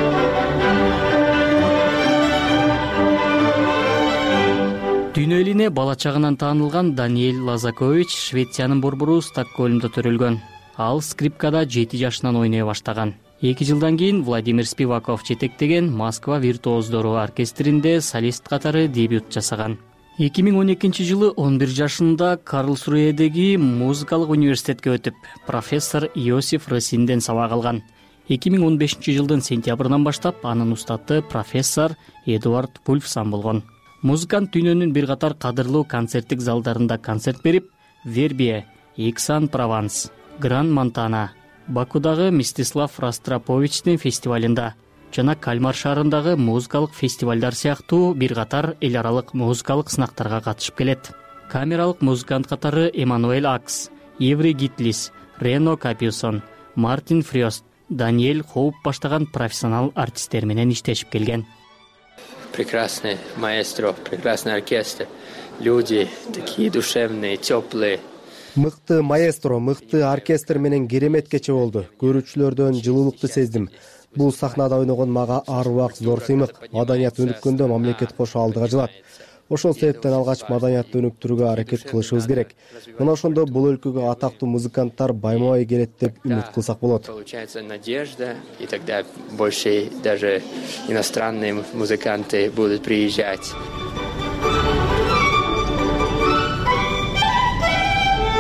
Дүйнө элине бала чагынан таанылган Даниэль Лазакович Швециянын борбору Стокгольмдо төрөлгөн. Ал скрипкада 7 жашынан ойной баштаган. 2 жылдан кийин Владимир Спиваков жетектеген Москва виртуоздору оркестринде солист катары дебют жасаган. 2012 жылы 11 жашында Карлсруэдеги музыкалык университетке өтүп, профессор Иосиф Росинден сабак алган. 2015 жылдын сентябрынан баштап анын устаты профессор Эдуард Пульфсан болгон. Музыкант дүйнөнүн бир катар кадырлуу концерттик залдарында концерт берип, Вербие, Иксан-Прованс, Гран-Монтана, Бакудагы Мстислав Ростроповичтин фестивалында жана Кальмар шаарындагы музыкалык фестивалдар сыяктуу бир катар эл аралык музыкалык сынактарга катышып келет. Камералык музыкант катары Эммануэль Акс, Еври Гитлис, Рено Капюсон, Мартин Фрёст, Даниэль Хоуп баштаган профессионал артисттер менен иштешип келген. Прекрасный маэстро, прекрасный оркестр, люди такие душевные, теплые. Мыкты маэстро, мыкты оркестр менен керемет кече болду. Көрүүчүлөрдөн жылуулукту сездим. Бул сахнада ойногон мага ар убак зор сыймык. Маданият өнүккөндө мамлекет кошо алдыга жылат. Ошол себептен алгач маданиятты өнүктүрүүгө аракет кылышыбыз керек. Мына ошондо бул өлкөгө атактуу музыканттар байма-бай келет деп үмүт кылсак болот. Получается надежда, и тогда больше даже иностранные музыканты будут приезжать.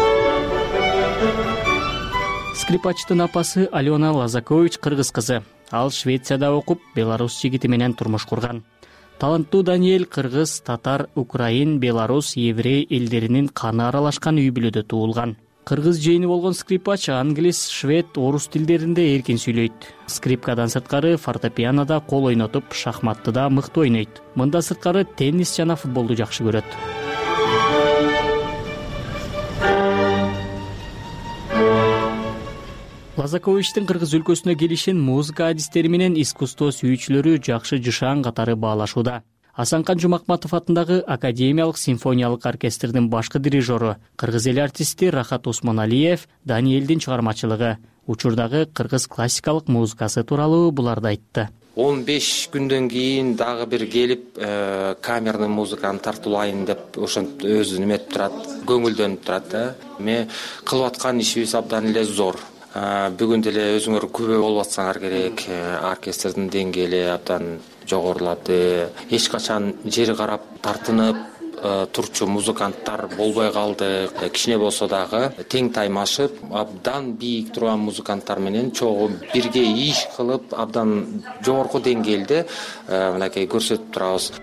Скрипачтын апасы Алена Лазакович кыргыз кызы. Ал Швецияда окуп, Беларусь жигити менен турмуш курган. Таланттуу Даниэль кыргыз, татар, украин, белорус, еврей элдеринин каны аралашкан үй бүлөдө туулган. Кыргыз жээни болгон скрипач англис, швед, орус тилдеринде эркин сүйлөйт. Скрипкадан сырткары фортепианода кол ойнотуп, шахматтыда мыкты ойнойт. Мында сырткары теннис жана футболду жакшы көрөт. Лазаковичтин кыргыз өлкөсүнө келишин музыка адистери менен искусство сүйүүчүлөрү жакшы жышаан катары баалашууда. Асанкан Жумакматов атындагы Академиялык симфониялык оркестрдин башкы дирижеру, кыргыз эл артисти Рахат Усмоналиев Даниэлдин чыгармачылыгы, учурдагы кыргыз классикалык музыкасы тууралуу буларды айтты. 15 күндөн кийин дагы бир келип камерный музыканы тартуулайын деп ошентип өзү неметип турат, көңүлдөнүп турат. Эми кылып аткан ишибиз абдан эле зор. Бүгүн деле өзүңөр күбө болуп атсаңар керек. Оркестрдин деңгээли абдан жогорулады. Эч качан жери карап тартынып турчу музыканттар болбой калды. Кичине болсо дагы тең таймашып, абдан бийик турган музыканттар менен чогуу бирге иш кылып, абдан жогорку деңгээлде мынакей көрсөтүп турабыз.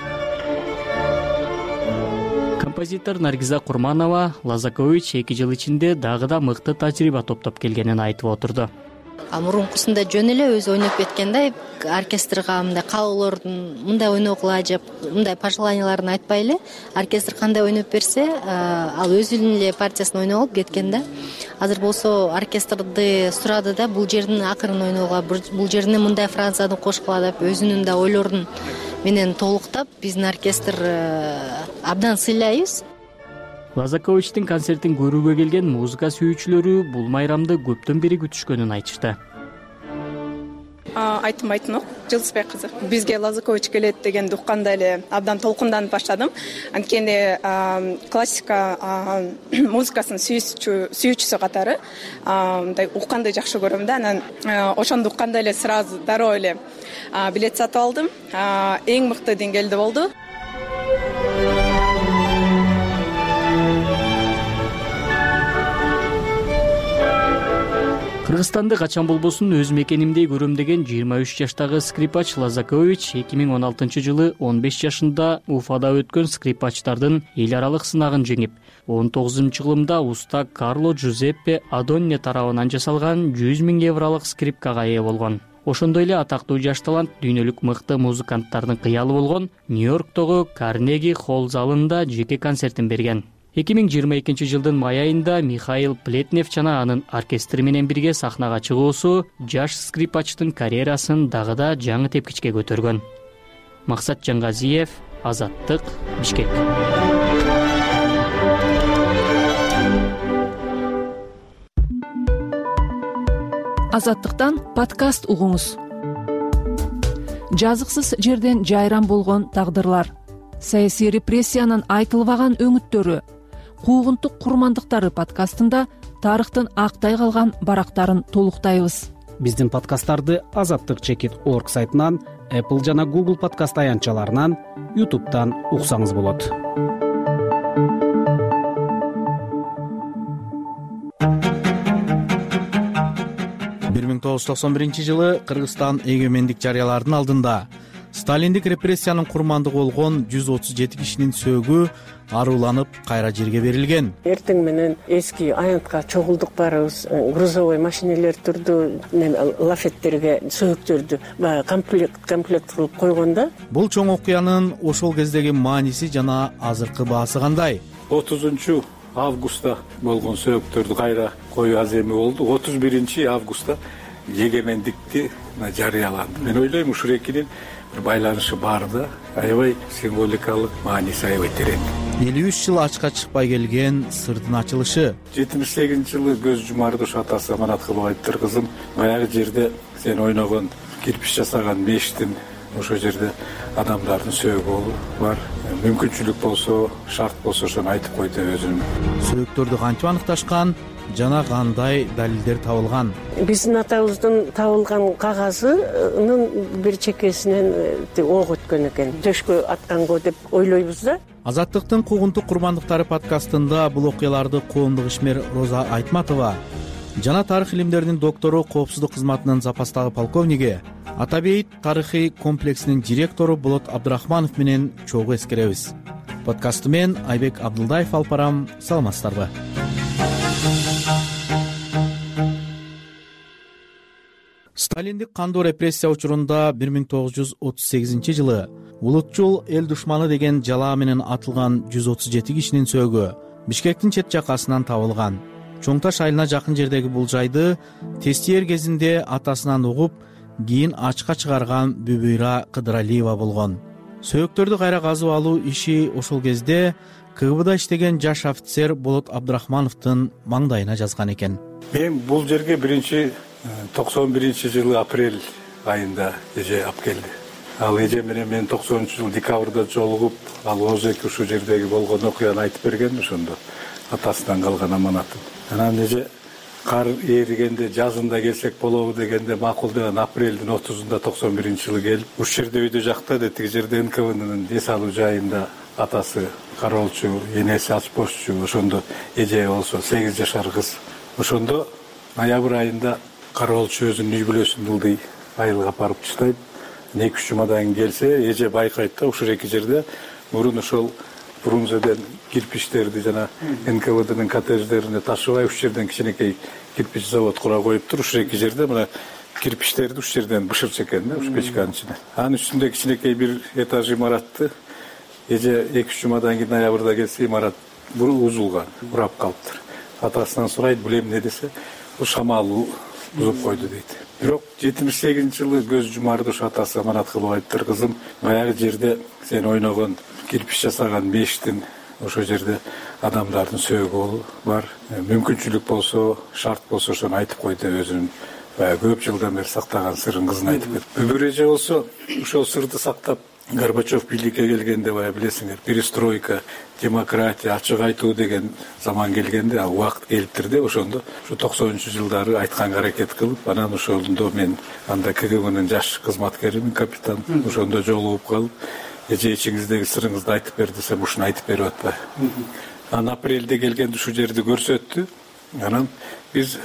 Композитор Наргиза Курманова Лазакович 2 жыл ичинде дагы да мыкты тажрыйба топтоп келгенин айтып отурду. Мурункусунда жөн эле өзү ойноп кеткенде оркестрга мындай каалоолордун мындай ойногула деп мындай пожеланияларын айтпай эле оркестр кандай ойноп берсе, ал өзүнүн эле партиясын ойноп кеткен да. Азыр болсо оркестрди сурады да бул жердин акырын ойногула, бул жерине мындай фразаны кошкула деп өзүнүн да ойлорун менен толуктап биздин оркестр абдан сыйлайбыз. Лазаковичтин концертин көрүүгө келген музыка сүйүүчүлөрү бул майрамды көптөн бери күтүшкөнүн айтышты. Айтмайтын Жылысбай кызы. Бизге Лазакович келет дегенди укканда эле абдан толкунданып баштадым. Анткени классика музыкасын сүйүүчүсү катары мындай укканды жакшы көрөм да. Анан ошондо укканда эле сразу дароо эле билет сатып алдым. Эң мыкты деңгээлде болду. Кыргызстанды качан болбосун өз мекенимдей көрөм деген 23 жаштагы скрипач Лазакович 2016 жылы 15 жашында Уфада өткөн скрипачтардын эл аралык сынагын жеңип, 19-жылымда уста Карло Джузеппе Адонне тарабынан жасалган 100 000 евролук скрипкага ээ болгон. Ошондой эле атактуу жаш талант дүйнөлүк мыкты музыканттардын кыялы болгон Нью-Йорктогу Карнеги холл залында жеке концертин берген. 2022 жылдын май айында Михаил Плетнев жана анын оркестри менен бирге сахнага чыгуусу жаш скрипачтын карьерасын дагы да жаңы тепкичке көтөргөн. Максат Жаңгазиев, Азаттык, Бишкек. Азаттыктан подкаст угуңуз. Жазыксыз жерден жайран болгон тагдырлар, саясий репрессиянын айтылбаган өңүттөрү, куугунтук курмандыктары подкастында тарыхтын актай калган барактарын толуктайбыз. Биздин подкасттарды azattik.org сайтынан, Apple жана Google подкаст аянтчаларынан, YouTube'дан уксаңыз болот. жылы Кыргызстан эгемендик жарыялардын алдында Сталиндик репрессиянын курмандыгы болгон 137 кишинин сөөгү аруланып кайра жерге берилген. Эртең менен эски аянтка чогулдук барыбыз, грузовой машинелер турду, лафеттерге сөөгтөрдү комплект кылып койгонда. Бул чоң окуянын ошол кездеги мааниси жана азыркы баасы кандай? 30 августта болгон сөөгтөрдү кайра коюу аземи болду. 31 августта эгемендикти жарыяланды. Мен ойлойм ушул экинин бир байланышы бар да, аябай символикалык мааниси аябай терең. 53 жыл ачка чыкпай келген сырдын ачылышы. 78-жылы көз жумарды ушу атасы Аманат кылып айттыр, кызым, баягы жерде сен ойногон кирпич жасаган мештин ошол жерде адамдардын сөөгү бар. Мүмкүнчүлүк болсо, шарт болсо ошону айтып кой деп өзүм. Сөөгтөрдү кантип аныкташкан жана кандай далилдер табылган? Биздин атабыздын табылган кагазынын бир чекесинен ок өткөн экен. Төшкө аткан го деп ойлойбуз да. Азаттыктын куугунтук курмандыктары подкастында бул окуяларды коомдук ишмер Роза Айтматова, жана тарых илимдеринин доктору, коопсуздук кызматынын запастагы полковниги, Ата Бейит тарыхый комплексинин директору Болот Абдрахманов менен чогуу эскеребиз. Подкастты мен Айбек Абдылдаев алып барам. Саламатсыздарбы? Сталиндик кандуу репрессия учурунда 1938-жылы улутчул эл душманы деген жалаа менен атылган 137 кишинин сөөгү Бишкектин чет жакасынан табылган. Чоң Таш айылына жакын жердеги бул жайды тестиер кезинде атасынан угуп, кийин ачка чыгарган Бүбүйра Кыдыралиева болгон. Сөөктөрдү кайра казып алуу иши ошол кезде КГБда иштеген жаш офицер Болот Абдрахмановдун маңдайына жазган экен. Мен бул жерге 91-жылы апрель айында эже алып келди. Ал эже менен мен 90-жылы декабрда жолугуп, ал озеки ушул жердеги болгон окуяны айтып берген ошондо атасынан калган аманатын. Анан эже кар эригенде жазында келсек болобу дегенде макул деген апрелдин 30-унда 91-жылы келип, уш жерде үйдө жакта да тиги жерде НКВдын эс алуу жайында атасы кароолчу, энеси аспозчу, ошондо эже болсо 8 жашар кыз. Ошондо ноябрь айында кароолчу өзүнүн үй бүлөсүн ылдый айылга апарып таштайт. 2-3 жумадан кийин келсе, эже байкайт да ушул эки жерде мурун ошол Фрунзеден кирпичтерди жана НКВдын коттедждерине ташыбай уш жерден кичинекей кирпич завод кура коюптур. Ушул эки жерде мына кирпичтерди уш жерден бышырчу экен да, уш печканын ичине. Анын үстүндө кичинекей бир этаж имаратты эже 2-3 жумадан кийин ноябрда келсе, имарат узулган, урап калыптыр. Атасынан сурайт, бул эмне десе, бул шамал бузуп койду дейт. Бирок 78-жылы көз жумарды ушу атасы аманат кылып айттыр, кызым, баягы жерде сен ойногон кирпич жасаган мештин ошол жерде адамдардын сөөгү бар. Мүмкүнчүлүк болсо, шарт болсо ошону айтып кой деп өзүнүн баягы көп жылдан бери сактаган сырын кызына айтып кетти. Бүбүр эже болсо ушул сырды сактап Горбачев бийликке келгенде бая билесиңер, перестройка, демократия, ачык айтуу деген заман келгенде, ал убакыт келиптир деп ошондо ушу 90-жылдары айтканга аракет кылып, анан ошондо мен анда КГБнын жаш кызматкеримин, капитан, ошондо жолугуп калып, эже ичиңиздеги сырыңызды айтып бер десем, ушуну айтып берип атпайбы. Анан апрелде келгенде ушул жерди көрсөттү. Анан биз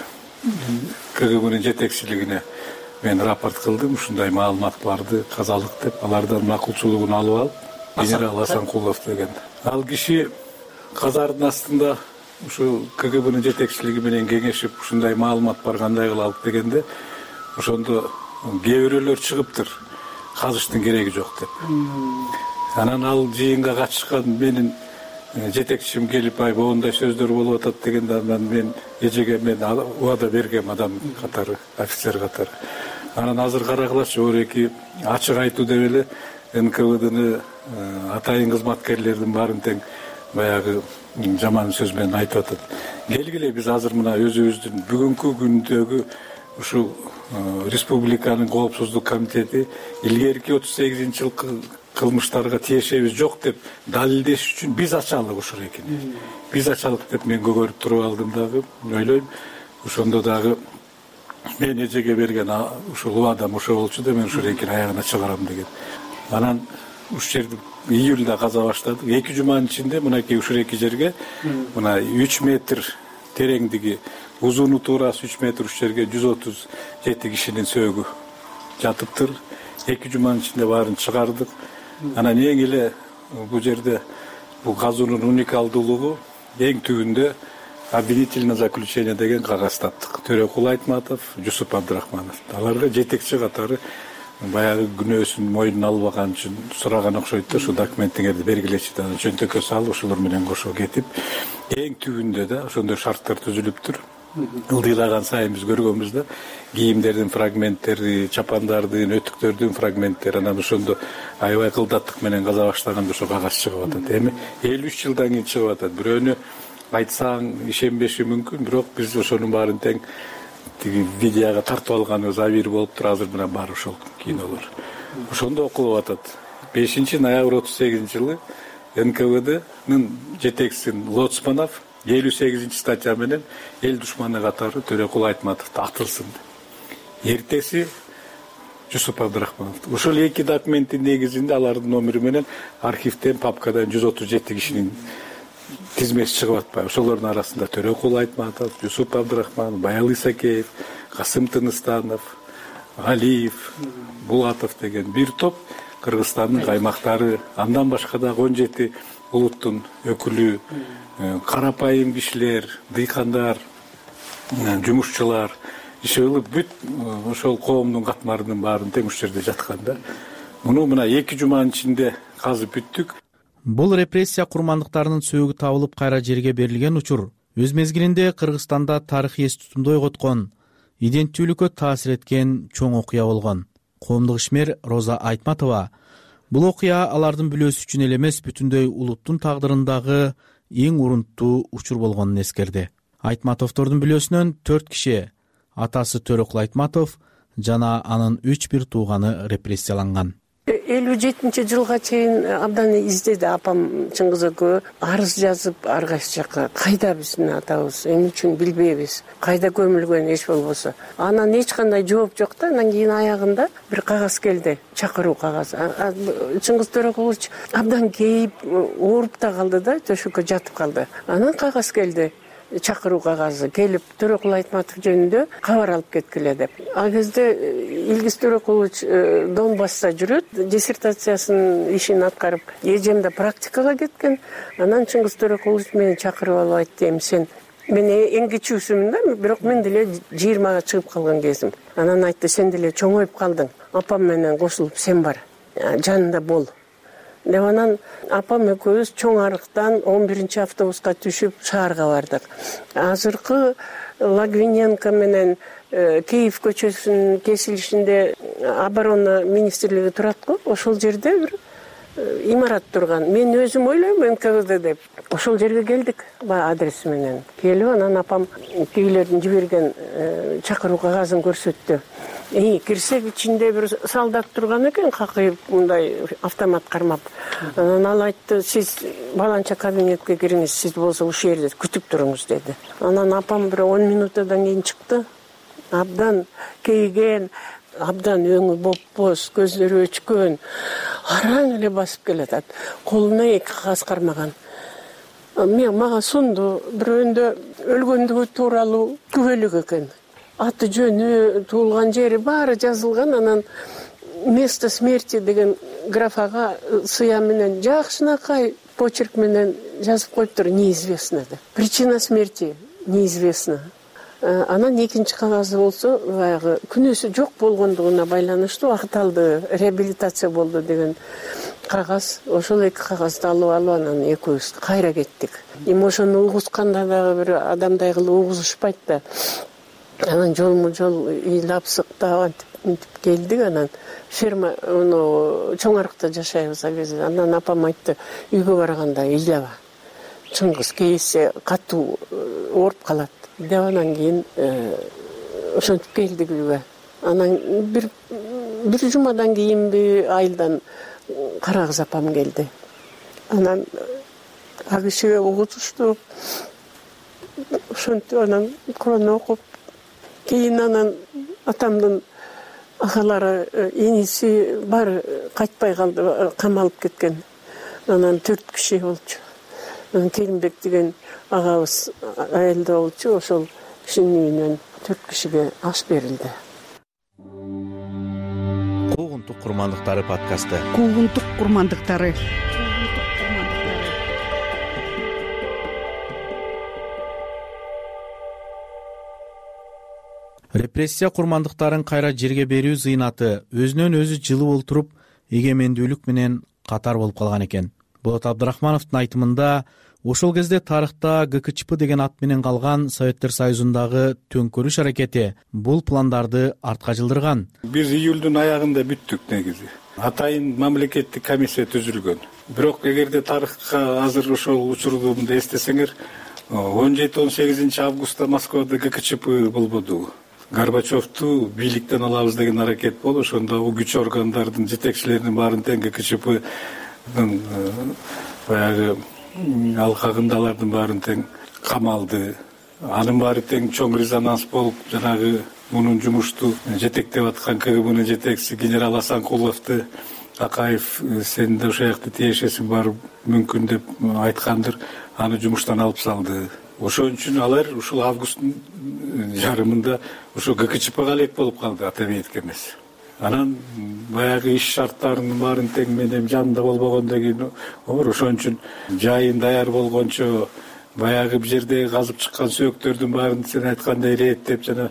КГБнын жетекчилигине мен рапорт кылдым, ушундай маалымат барды, казалык деп, алардан макулчулугун алып алып, генерал Асанкулов деген. Ал киши казардын астында ушу КГБнын жетекчилиги менен кеңешип, ушундай маалымат бар, кандай кылалык дегенде, ошондо кээ бирөөлөр чыгыптыр. Казыштын кереги жок деп. Анан ал жыйынга катышкан менин жетекчим келип, ай моундай сөздөр болуп атат дегенде, анан мен эжеге мен убада бергем, адам катары, офицер катары. Анан азыр карагылачы, ореки ачык айтуу деп эле НКВдны атайын кызматкерлердин баарын тең баягы жаман сөз менен айтып атат. Келгиле биз азыр мына өзүбүздүн бүгүнкү күндөгү ушул республиканын коопсуздук комитети илгерки 38-жылкы кылмыштарга тиешебиз жок деп далилдеш үчүн биз ачалык ушул экени. Биз ачалык деп мен көгөрүп туруп алдым дагы, ойлойм. Ошондо дагы мен эжеге берген ушул убадам ошо болчу да, мен ушул экени аягына чыгарам деген. Анан ушул жерди июлда каза баштадык. 2 жуманын ичинде мынакей ушул эки жерге мына 3 метр тереңдиги, узуну туурасы 3 метр ушул жерге 137 кишинин сөөгү жатыптыр. 2 жуманын ичинде баарын чыгардык. Анан эң эле бул жерде бул казуунун уникалдуулугу эң түбүндө обвинительное заключение деген кагаз таптык. Төрөкул Айтматов, Жусуп Абдрахманов. Аларга жетекчи катары баягы күнөөсүн мойнуна албаган үчүн сураган окшойт да, ушу документиңерди бергилечи да, чөнтөккө салып ошолор менен кошо кетип, эң түбүндө да ошондой шарттар түзүлүптүр. Ылдыйлаган сайын биз көргөнбүз да, кийимдердин фрагменттери, чапандардын, өтүктөрдүн фрагменттери, анан ошондо аябай кылдаттык менен каза баштаганда ошо кагаз чыгып атат. Эми 53 жылдан кийин чыгып атат. Бирөөнү айтсаң ишенбеши мүмкүн, бирок биз ошонун баарын тең тиги видеого тартып алганыбыз абийир болуптур. Азыр мына бар ошол кинолор. Ошондо окулуп атат. 5-ноябрь 38-жылы НКВднын жетекчиси Лоцманов 58-статья менен эл душманы катары Төрөкул Айтматовду атылсын. Эртеси Жусуп Абдрахманов. Ошол эки документтин негизинде алардын номери менен архивден, папкадан 137 кишинин тизмеси чыгып атпайбы. Ошолордун арасында Төрөкул Айтматов, Жусуп Абдрахман, Баял Исакеев, Касым Тыныстанов, Алиев, Булатов деген бир топ Кыргызстандын аймактары, андан башка дагы 17 улуттун өкүлү, карапайым кишилер, дыйкандар, жумушчулар иши кылып бүт ошол коомдун катмарынын баарын тең ушул жерде жаткан да. Муну мына 2 жуманын ичинде казып бүттүк. Бул репрессия курмандыктарынын сөөгү табылып кайра жерге берилген учур өз мезгилинде Кыргызстанда тарыхый эс тутумду ойготкон, иденттүүлүккө таасир эткен чоң окуя болгон. Коомдук ишмер Роза Айтматова бул окуя алардын бүлөсү үчүн эле эмес, бүтүндөй улуттун тагдырындагы эң урунттуу учур болгонун эскерди. Айтматовдордун бүлөсүнөн 4 киши, атасы Төрөкул Айтматов жана анын 3 тууганы репрессияланган. 57-жылга чейин абдан издеди апам Чыңгыз экөө, арыз жазып ар кайсы жакка. Кайда биздин атабыз, эмне үчүн билбейбиз, кайда көмүлгөн эч болбосо. Анан эч кандай жооп жок да. Анан кийин аягында бир кагаз келди, чакыруу кагазы. Чыңгыз Төрөкулович абдан кейип, ооруп да калды да, төшөккө жатып калды. Анан кагаз келди, чакыруу кагазы келип Төрөкул Айтматов жөнүндө кабар алып кеткиле деп. Ал кезде Илгиз Төрөкулович Донбасста жүрөт, диссертациясын ишин аткарып, эжемде практикага кеткен. Анан Чыңгыз Төрөкулович мени чакырып алып айтты, эми сен мен эң кичүүсүмүн да, бирок мен деле 20га чыгып калган кезим. Анан айтты, сен деле чоңоюп калдың, апам менен кошулуп сен бар, жанында бол. Деп анан апам экөөбүз чоң арыктан 11-автобуска түшүп шаарга бардык. Азыркы Лагвиненко менен Киев көчөсүнүн кесилишинде оборона министрлиги турат го, ошол жерде бир имарат турган. Мен өзүм ойлойм НКВД деп. Ошол жерге келдик, баягы адреси менен. Келип анан апам тигилердин жиберген чакыруу кагазын көрсөттү. Кирсек ичинде бир солдат турган экен, какыйып мындай автомат кармап. Анан ал айтты, сиз баланча кабинетке кириңиз, сиз болсо ушул жерде күтүп туруңуз деди. Анан апам бир 10 минуттан кийин чыкты. Абдан кейген, абдан өңү бопбоз, көздөрү өчкөн, араң эле басып келатат. Колуна 2 кагаз кармаган. Мага сунду, бирөөндө өлгөндүгү тууралуу күбөлүк экен. Аты жөнү, туулган жери баары жазылган. Анан место смерти деген графага сыя менен жакшынакай почерк менен жазып коюптур, неизвестно деп. Причина смерти неизвестна. Анан экинчи кагазы болсо, баягы күнөөсү жок болгондугуна байланыштуу акталды, реабилитация болду деген кагаз. Ошол 2 кагазды алып анан экөөбүз кайра кеттик. Эми ошону угусканда дагы бир адамдай кылып угузушпайт да. Анан жолму-жол ыйлап сыктап антип келдик. Анан ферма чоң арыкта жашайбыз ал кезде. Анан апам айтты, үйгө барганда ыйлаба. Чыңгыз кейсе катуу ооруп калат. Деп анан кийин ошентип келдик үйгө. Анан бир жумадан кийинби айылдан Карагыз апам келди. Анан ал кишиге угузушту. Ошентип анан Куран окуп, кийин анан атамдын агалары, иниси баары кайтпай калды, камалып кеткен. Анан 4 киши болчу. Анан Келимбек деген агабыз айылда болчу, ошол кишинин үйүнөн 4 кишиге аш берилди. Куугунтук курмандыктары подкасты. Куугунтук курмандыктары. Репрессия курмандыктарын кайра жерге берүү зыйнаты өзүнөн өзү жылып олтуруп эгемендүүлүк менен катар болуп калган экен. Болот Абдрахмановдун айтымында ошол кезде тарыхта ГКЧП деген ат менен калган Советтер Союзундагы төңкөрүш аракети бул пландарды артка жылдырган. Биз июлдун аягында бүттүк негизи. Атайын мамлекеттик комиссия түзүлгөн. Бирок эгерде тарыхка азыр ошол учурду эстесеңер, 17-18 августта Москвада ГКЧП болбоду. Горбачевду бийликтен алабыз деген аракет болуп, ошондогу күч органдардын жетекчилеринин баарын тең ГКЧПдын баягы алкагындалардын баарын тең камалды. Анын баары тең чоң резонанс болуп, жанагы мунун жумушту жетектеп аткан КГБнын жетекчиси генерал Асанкуловду Акаев сен да ошол жакта тиешесиң бар мүмкүн деп айткандыр. аны жумуштан алып салды. Ошон үчүн алар ушул августтун жарымында ошо ГКЧПга элек болуп калды, Атамеевке эмес. Анан баягы иш шарттарынын баарын тең менен жанында болбогондон кийин ошон үчүн жайын даяр болгончо баягы бул жерде казып чыккан сөөктөрдүн баарын сен айткандай иреттеп жана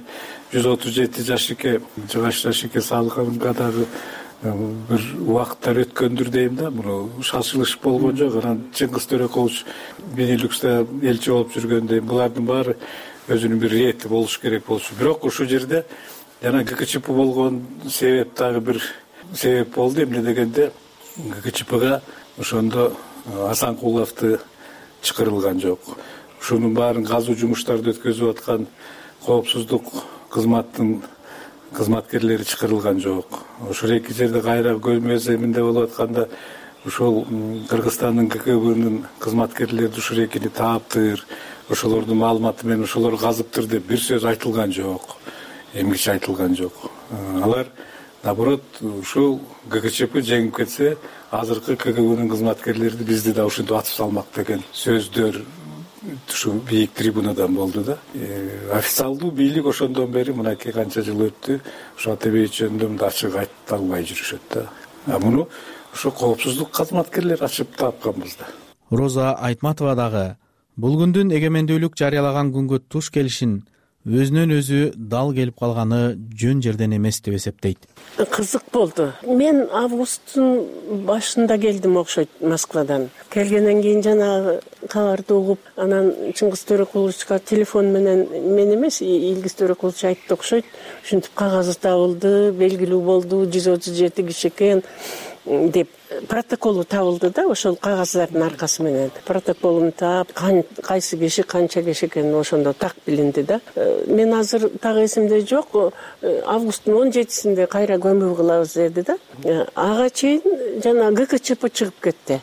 137 жашыке жыгач жашыке салганга дагы бир убакыттар өткөндүр дейм да. Муну шашылыш болгон жок. Анан Чыңгыз Төрөкулович Бенилюкста элчи болуп жүргөндө булардын баары өзүнүн бир рети болуш керек болчу. Бирок ушул жерде жана ГКЧП болгон себеп дагы бир себеп болду. Эмне дегенде ГКЧПга ошондо Асанкуловду чакырылган жок. Ушунун баарын казуу жумуштарды өткөзүп аткан коопсуздук кызматтын кызматкерлери чакырылган жок. Ошол эки жерде кайра көзмө земинде болуп атканда ушул Кыргызстандын ГКБнын кызматкерлери ушул экини тааптыр, ошолордун маалыматы менен ошолор казыптыр деп бир сөз айтылган жок. Эмгиче айтылган жок. Алар наоборот ушул ГКЧП жеңип кетсе, азыркы КГБнын кызматкерлери бизди да ушинтип атып салмак деген сөздөр ушу бийик трибунадан болду да. Официалдуу бийлик ошондон бери мынакей канча жыл өттү, ошо Атабек жөнүндө ачык айта албай жүрүшөт да. Муну ошо коопсуздук кызматкерлери ачып тапканбыз да. Роза Айтматова дагы бул күндүн эгемендүүлүк жарыялаган күнгө туш келишин өзүнөн өзү дал келип калганы жөн жерден эмес деп эсептейт. Кызык болду. Мен августтун башында келдим окшойт Москвадан. Келгенден кийин жанагы кабарды угуп, анан Чыңгыз Төрөкуловичка телефон менен мен эмес, Илгиз Төрөкулович айтты окшойт. Ушинтип кагазы табылды, белгилүү болду, 137 киши экен деп протоколу табылды да, ошол кагаздардын аркасы менен. Протоколун таап, кайсы киши канча киши экени ошондо так билинди да. Мен азыр так эсимде жок, августтун 17-синде кайра көмүү кылабыз деди да. Ага чейин жана ГКЧП чыгып кетти.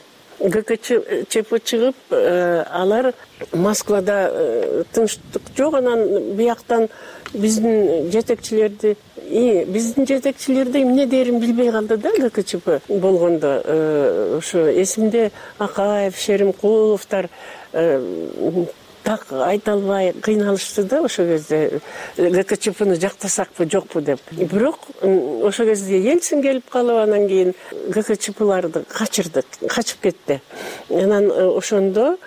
ГКЧП чыгып, алар Москвада тынчтык жок, анан бияктан биздин жетекчилерди эмне дерин билбей калды да ГКЧП болгондо. Ошо эсимде Акаев, Шеримкуловдор так айта албай кыйналышты да ошо кезде, ГКЧПны жактасакпы жокпу деп. Бирок ошо кезде Ельцин келип калып, анан кийин ГКЧПларды качып кетти. Анан ошондо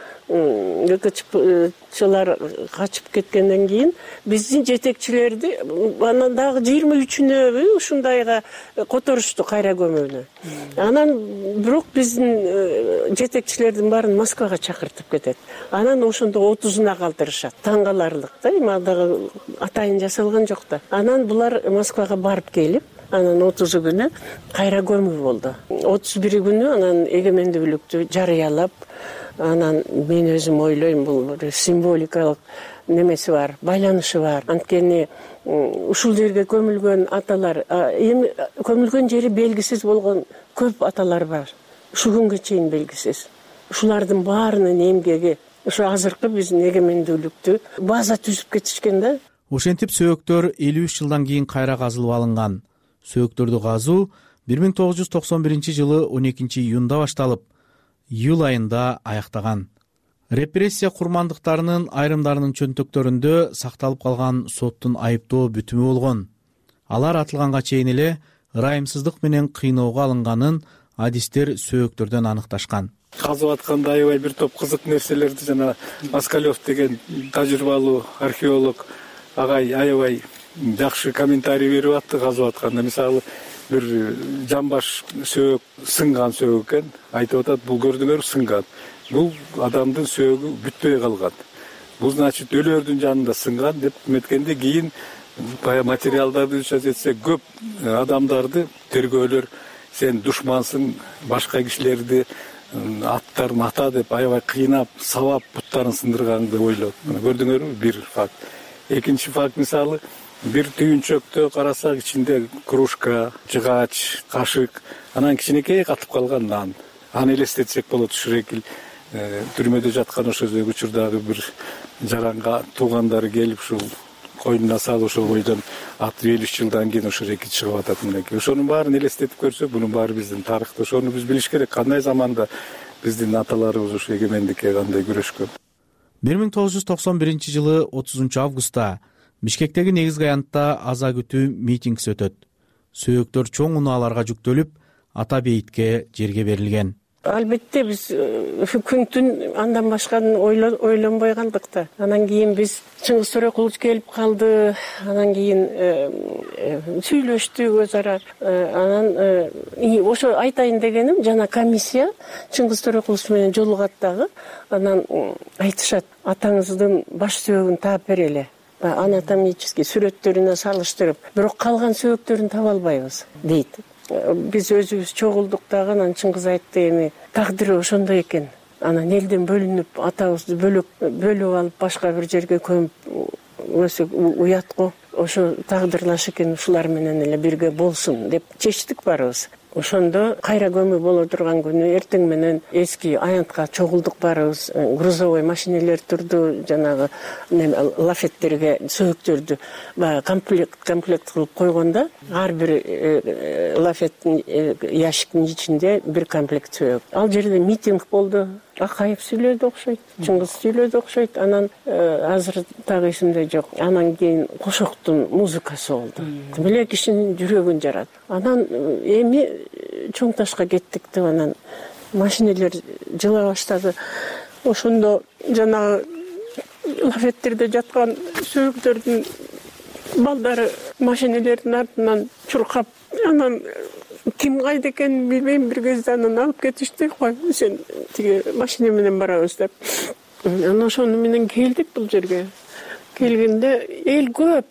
ГКЧПчылар качып кеткенден кийин биздин жетекчилерди анан дагы 23-үнө ушундайга которушту кайра көмүүнү. Анан бирок биздин жетекчилердин баарын Москвага чакыртып кетет. Анан ошондо 30-уна калтырышат. Таң каларлык да, эми дагы атайын жасалган жок да. Анан булар Москвага барып келип, анан 30 күнү кайра көмүү болду. 31 күнү анан эгемендүүлүктү жарыялап, анан мен өзүм ойлойм, бул символикалык немеси бар, байланышы бар. Анткени ушул жерге көмүлгөн аталар, эми көмүлгөн жери белгисиз болгон көп аталар бар. Ушул күнгө чейин белгисиз. Ушулардын баарынын эмгеги ошо азыркы биздин эгемендүүлүктү база түзүп кетишкен да. Ошентип сөөктөр 53 жылдан кийин кайра казылып алынган. Сөөктөрдү казуу 1991 жылы 12 июнда башталып, июль айында аяктаган. Репрессия курмандыктарынын айрымдарынын чөнтөктөрүндө сакталып калган соттун айыптоо бүтүмү болгон. Алар атылганга чейин эле ырайымсыздык менен кыйноого алынганын адистер сөөктөрдөн аныкташкан. Казып атканда аябай бир топ кызык нерселерди жана Москалев деген тажрыйбалуу археолог агай аябай жакшы комментарий берип атты казып атканда. Мисалы, бир жамбаш сөөк сынган сөөк экен, айтып атат, бул көрдүңөр сынган. Бул адамдын сөөгү бүтпөй калган. Бул значит өлөрдүн жанында сынган деп эметкенде кийин баягы материалдарды ишарат этсе, көп адамдарды тергөөлөр сен душмансың, башка кишилерди аттарын ата деп аябай кыйнап, сабап буттарын сындырганды ойлоп. Көрдүңөрбү? Бир факт. Экинчи факт, мисалы, бир түйүнчөктө карасак, ичинде кружка, жыгач, кашык, анан кичинекей катып калган нан. Аны элестетсек болот, ушурекил түрмөдө жаткан ошол учурдагы бир жаранга туугандары келип ушул койнуна салып, ошол бойдон 63 жылдан кийин ошореки чыгып атат мынакей. Ошонун баарын элестетип көрсөк, бунун баары биздин тарыхта. Ошону биз билиш керек. Кандай заманда биздин аталарыбыз ушу эгемендикке кандай күрөшкөн. 1991 30 августта Бишкектеги негизги аянтта аза күтүү митингиси өтөт. Сөөктөр чоң унааларга жүктөлүп, ата бейитке жерге берилген. Албетте биз күн-түн андан башканы ойлонбой калдык да. Анан кийин биз Чыңгыз Төрөкулович келип калды. Анан кийин сүйлөштүк өз ара. Анан ошо айтайын дегеним, жана комиссия Чыңгыз Төрөкулович менен жолугат дагы. Анан айтышат, атаңыздын баш сөөгүн таап берели. Анатомический сүрөттөрүнө салыштырып, бирок калган сөөгтөрүн таба албайбыз дейт. Биз өзүбүз чогулдук дагы, анан Чыңгыз айтты, эми тагдыры ошондой экен. Анан элден бөлүнүп, атабызды бөлүп алып башка бир жерге көмүп өсөк уят го. Ошо тагдырлаш экен, ушулар менен эле бирге болсун деп чечтик баарыбыз. Ошондо кайра көмүү боло турган күнү эртең менен эски аянтка чогулдук баарыбыз. Грузовой машинелер турду, жанагы лафеттерге сөөктөрдү комплект кылып койгондо, ар бир лафеттин ящиктин ичинде бир комплект сөөк. Ал жерде митинг болду. Акаев сүйлөдү окшойт, Чыңгыз сүйлөдү окшойт. Анан азыр дагы эсимде жок. Анан кийин кошоктун музыкасы болду. Миле кишинин жүрөгүн жарат. Анан эми чоң ташка кеттик деп, анан машинелер жыла баштады. Ошондо жанагы лафеттерде жаткан сөөктөрдүн балдары машинелердин артынан чуркап, анан ким кайда экенин билбейм, бир кезде анан алып кетишти. Кой, сен тиги машина менен барабыз деп. Анан ошону менен келдик бул жерге. Келгенде эл көп.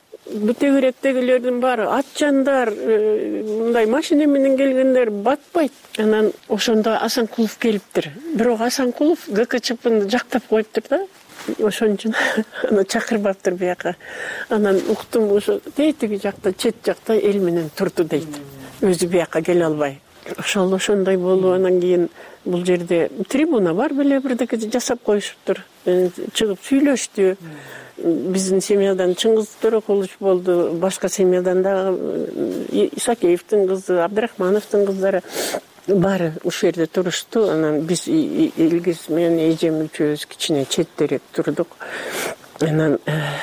Бүтөгүрөктөгүлөрдүн баары атчандар, мындай машина менен келгендер батпайт. Анан ошондо Асанкулов келиптир. Бирок Асанкулов ГКЧПны жактап коюптур да. Ошон үчүн аны чакырбаптыр бияка. Анан уктум, ошо тетиги жакта, чет жакта эл менен турду дейт. Өзү бияка келе албай. Ошондой болду. Анан кийин бул жерде трибуна бар беле, бирдеке жасап коюшуптур. Чыгып сүйлөштү. Биздин семьядан Чыңгыз Төрөкулович болду, башка семьядан дагы Исакеевдин кызы, Абдрахмановдун кыздары баары ушул жерде турушту. Анан биз Илгиз менен эжем үчөөбүз кичине четтерээк турдук. Анан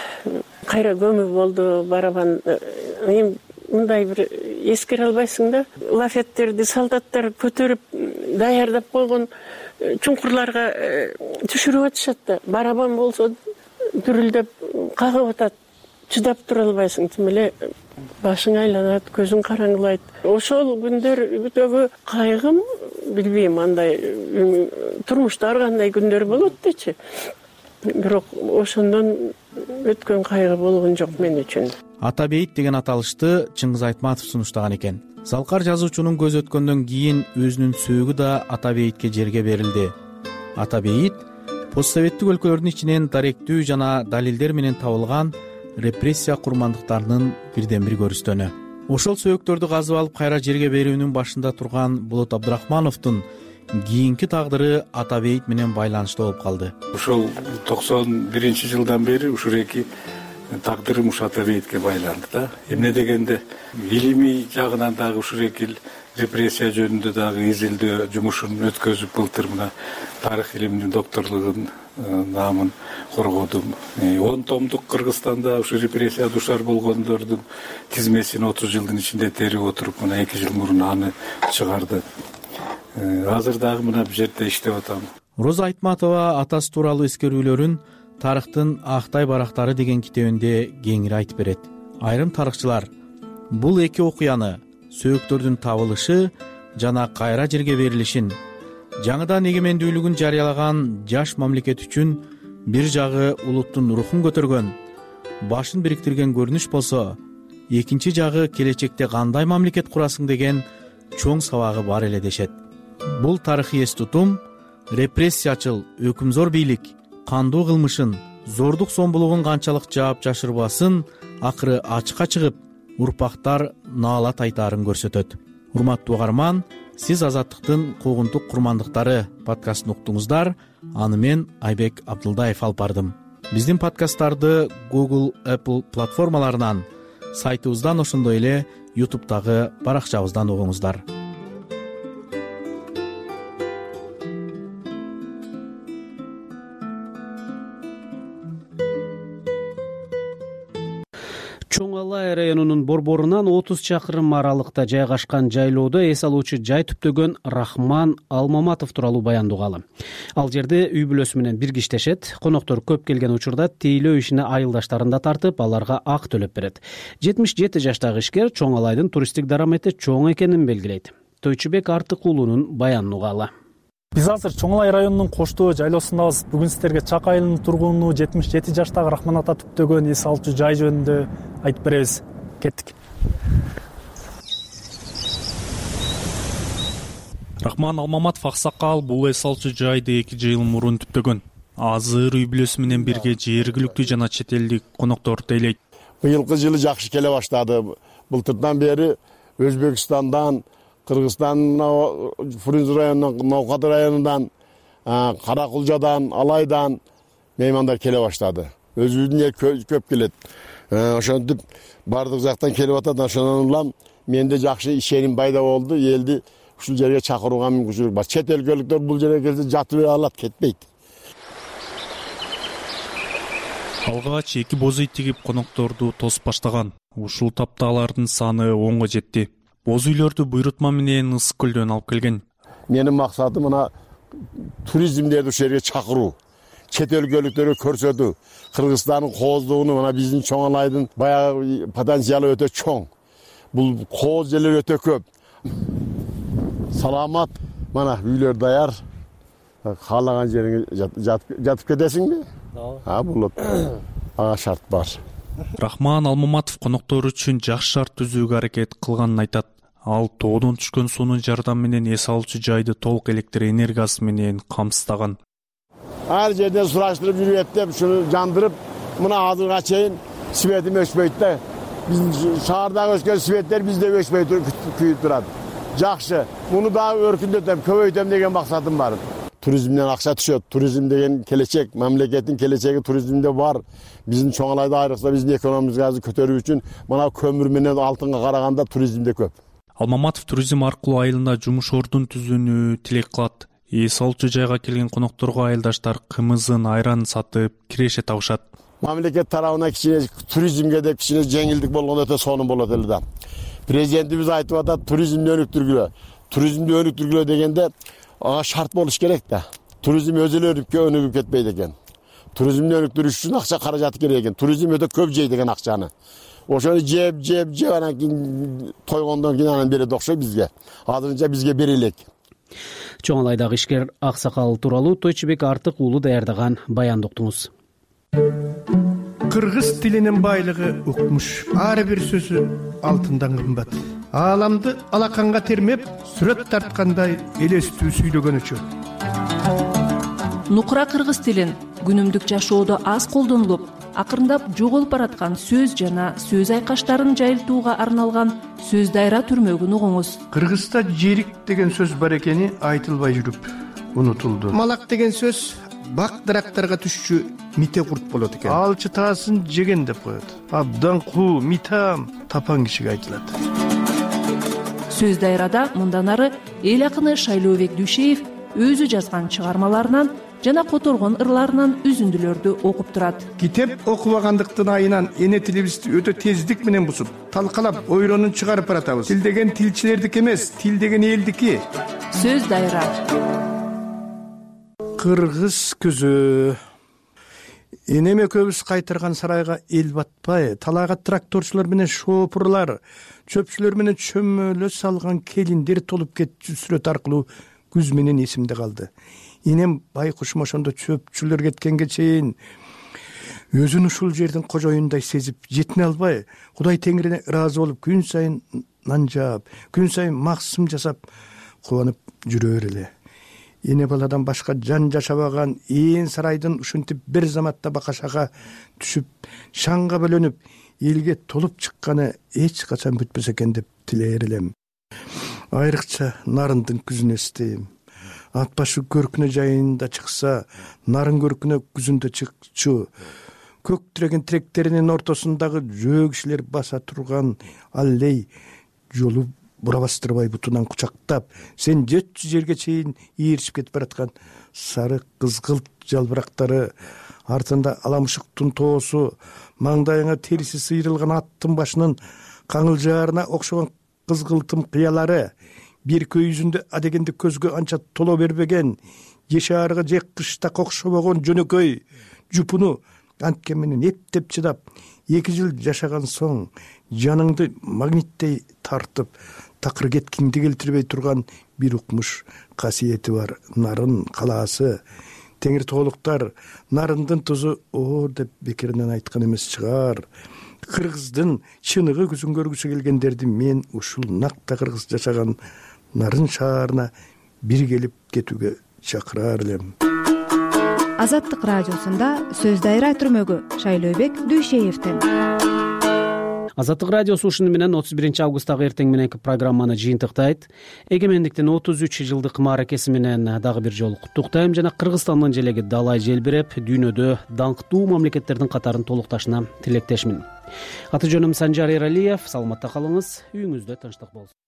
кайра көмүү болду, барабан. Эми мындай бир эскере албайсың да, лафеттерди солдаттар көтөрүп даярдап койгон чуңкурларга түшүрүп атышат да. Барабан болсо дүрүлдөп кагып атат. Чыдап тура албайсың, тим эле башың айланат, көзүң караңгылайт. Ошол күндөрдөгү кайгым, билбейм, андай турмушта ар кандай күндөр болот дечи. Бирок ошондон өткөн кайгы болгон жок мен үчүн. Ата бейит деген аталышты Чыңгыз Айтматов сунуштаган экен. Залкар жазуучунун көз өткөндөн кийин өзүнүн сөөгү да ата бейитке жерге берилди. Ата бейит постсоветтик өлкөлөрдүн ичинен даректүү жана далилдер менен табылган репрессия курмандыктарынын бирден бир көрүстөнү. Ошол сөөктөрдү казып алып кайра жерге берүүнүн башында турган Болот Абдрахмановдун кийинки тагдыры ата бейит менен байланыштуу болуп калды. Ошол 91-жылдан бери ушул эки тагдырым ушу ата бейитке байланды да. Эмне дегенде илимий жагынан дагы ушул эки репрессия жөнүндө дагы изилдөө жумушун өткөзүп, былтыр мына тарых илиминин докторлугун наамын коргодум. 10 томдук Кыргызстанда ушу репрессия душар болгондордун тизмесин 30 жылдын ичинде терип отуруп, мына 2 жыл мурун аны чыгарды. Азыр дагы мына бул жерде иштеп атам. Роза Айтматова атасы тууралуу эскерүүлөрүн Тарыхтын Актай барактары деген китебинде кеңири айтып берет. Айрым тарыхчылар бул эки окуяны, сөөктөрдүн табылышы жана кайра жерге берилишин, жаңыдан эгемендүүлүгүн жарыялаган жаш мамлекет үчүн бир жагы улуттун рухун көтөргөн, башын бириктирген көрүнүш болсо, экинчи жагы келечекте кандай мамлекет курасың деген чоң сабагы бар эле дешет. Бул тарыхый эс тутум репрессиячыл өкүмзор бийлик кандуу кылмышын, зордук сомбулугун канчалык жаап жашырбасын акыры ачыкка чыгып, урпактар наалат айтаарын көрсөтөт. Урматтуу угарман, сиз Азаттыктын куугунтук курмандыктары подкастын уктуңуздар. Аны мен Айбек Абдылдаев алып бардым. Биздин подкасттарды Google, Apple платформаларынан, сайтыбыздан, ошондой эле YouTube'дагы баракчабыздан угуңуздар. борборунан 30 чакырым аралыкта жайгашкан жайлоодо эс алуучу жай түптөгөн Рахман Алмаматов тууралуу баяндоогалы. Ал жерде үй бүлөсү менен бирге иштешет. Коноктор көп келген учурда тейлөө ишине айылдаштарын да тартып, аларга ак төлөп берет. 77 жаштагы ишкер Чоң Алайдын туристтик дарамети чоң экенин белгилейт. Тойчубек Артык уулунун баянын угалы. Биз азыр Чоң Алай районунун Коштоо жайлоосундабыз. Бүгүн сиздерге Чак айылынын тургуну 77 жаштагы Рахман ата түптөгөн эс алуучу жай жөнүндө айтып беребиз. Кеттик. Рахман Алмаматов аксакал бул эс алуучу жайды 2 жыл мурун түптөгөн. Азыр үй бүлөсү менен бирге жергиликтүү жана чет элдик коноктор тейлейт. Быйылкы жылы жакшы келе баштады. Былтырдан бери Өзбекстандан, Кыргызстан, Фрунзе районунан, Ноокат районунан, Каракулжадан, Алайдан меймандар келе баштады. Өзүбүздүн эл көп келет. Ошентип бардык жактан келип атат. Ошондон улам менде жакшы ишеним пайда болду. Элди ушул жерге чакырууга мүмкүнчүлүк бар. Чет элдиктер бул жерге келсе жатып алат, кетпейт. Алгач 2 боз үй тигип конокторду тосуп баштаган. Ушул тапта алардын саны 10го жетти. Боз үйлөрдү буйрутма менен Ысык көлдөн алып келген. Менин максатым мына туризмдерди ушул жерге чакыруу. Чет өлкөлүктөргө көрсөтүү. Кыргызстандын кооздугуну мына биздин Чоң Алайдын баягы потенциалы өтө чоң. Бул кооз жерлер өтө көп. Саламат, мына үйлөр даяр. Каалаган жериңе жатып кетесиңби? Болот. Ага шарт бар. Рахман Алмаматов коноктор үчүн жакшы шарт түзүүгө аракет кылганын айтат. Ал тоодон түшкөн суунун жардамы менен эс алуучу жайды толук электр энергиясы менен камсыздаган. Ар жерден сураштырып жүрүп деп, шуну жандырып, мына азырга чейин светим өчпөйт да. Биздин шаардагы өчкөн светтер бизде өчпөй күйүп турат. Жакшы. Муну дагы өркүндөтөм, көбөйтөм деген максатым бар. Туризмден акча түшөт. Туризм деген келечек, мамлекеттин келечеги туризмде бар. Биздин Чоң Алайда айрыкча биздин экономикабызды көтөрүү үчүн мына көмүр менен алтынга караганда туризмде көп. Алмаматов туризм аркылуу айылында жумуш ордун түзүүнү тилек кылат. Эс алуучу жайга келген конокторго айылдаштар кымызын, айранын сатып, киреше табышат. Мамлекет тарабына кичине туризмге деп кичине жеңилдик болгондо өтө сонун болот эле да. Президентибиз айтып атат, туризмди өнүктүргүлө. Туризмди өнүктүргүлө дегенде ага шарт болуш керек да. Туризм өзү эле өнүгүп кетпейт экен. Туризмди өнүктүрүш үчүн акча каражаты керек экен. Туризм өтө көп жейт экен акчаны. Ошону жеп анан кийин тойгондон кийин анан берет окшойт бизге. Азырынча бизге бере элек. Чоң Алайдагы ишкер аксакал тууралуу Тойчубек Артык уулу даярдаган баянды уктуңуз. Кыргыз тилинин байлыгы укмуш. Ар бир сөзү алтындан кымбат. Ааламды алаканга термеп, сүрөт тарткандай элестүү сүйлөгөнүчү. Нукура кыргыз тилин күнүмдүк жашоодо аз колдонулуп, акырындап жоголуп бараткан сөз жана сөз айкаштарын жайылтууга арналган сөз дайра түрмөгүн угуңуз. Кыргызда жерик деген сөз бар экени айтылбай жүрүп унутулду. Малак деген сөз бак дарактарга түшчү мите курт болот экен. Ал чытаасын жеген деп коет. Абдан куу, митам тапан кишиге айтылат. Сөз дайрада мындан ары эл акыны Шайлообек Дүйшеев өзү жазган чыгармаларынан жана которгон ырларынан үзүндүлөрдү окуп турат. Китеп окубагандыктын айынан эне тилибизди өтө тездик менен бузуп, талкалап, ойронун чыгарып баратабыз. Тил деген тилчилердики эмес, тил деген элдики. Сөз дайра. Кыргыз көзү. Энеме көбүс кайтырган сарайга эл батпай, талайга тракторчулар менен шопурлар, чөпчүлөр менен чөмөлө салган келиндер толуп кетчү сүрөт аркылуу күз менен эсимде калды. Энем байкушум ошондо чөпчүлөр кеткенге чейин өзүн ушул жердин кожоюндай сезип, жетине албай, Кудай Теңирине ыраазы болуп, күн сайын нан жаап, күн сайын максым жасап, кубанып жүрөр эле. Эне баладан башка жан жашабаган ээн сарайдын ушинтип бир заматта бакашага түшүп, шаңга бөлөнүп, элге толуп чыкканы эч качан бүтпөс экен деп тилээр элем. Айрыкча нарындын күзүн эстейм. Ат башы көркүнө жайында чыкса, нарын көркүнө күзүндө чыкчу. Көк тиреген тиректеринин ортосундагы жөө кишилер баса турган аллей жолу бура бастырбай бутунан кучактап, сен 400 жерге чейин ийиришип кетип бараткан сары кызгылт жалбырактары, артында аламышыктын тоосу, маңдайыңа териси сыйрылган аттын башынын каңылжаарына окшогон кызгылтым кыялары, бир көйүзүндө адегенде көзгө анча толо бербеген, же шаарга же кышта окшобогон жөнөкөй жупуну антке менен эптеп чыдап 2 жыл жашаган соң жаныңды магниттей тартып такыр кеткиңди келтирбей турган бир укмуш касиети бар нарын калаасы. Теңир тоолуктар нарындын тузу оор деп бекеринен айткан эмес чыгар. Кыргыздын чыныгы күзүн көргүсү келгендерди мен ушул накта кыргыз жашаган нарын шаарына бир келип кетүүгө чакырар элем. Азаттык радиосунда сөз дайра түрмөгү Шайлообек Дүйшеевден. Азаттык радиосу ушуну менен 31 августтагы эртең мененки программаны жыйынтыктайт. Эгемендиктин 33 жылдык мааракеси менен дагы бир жолу куттуктайм жана Кыргызстандын желеги далай желбиреп, дүйнөдө даңктуу мамлекеттердин катарын толукташына тилектешмин. Аты жөнүм Санжар Эралиев. Саламатта калыңыз, үйүңүздө тынчтык болсун.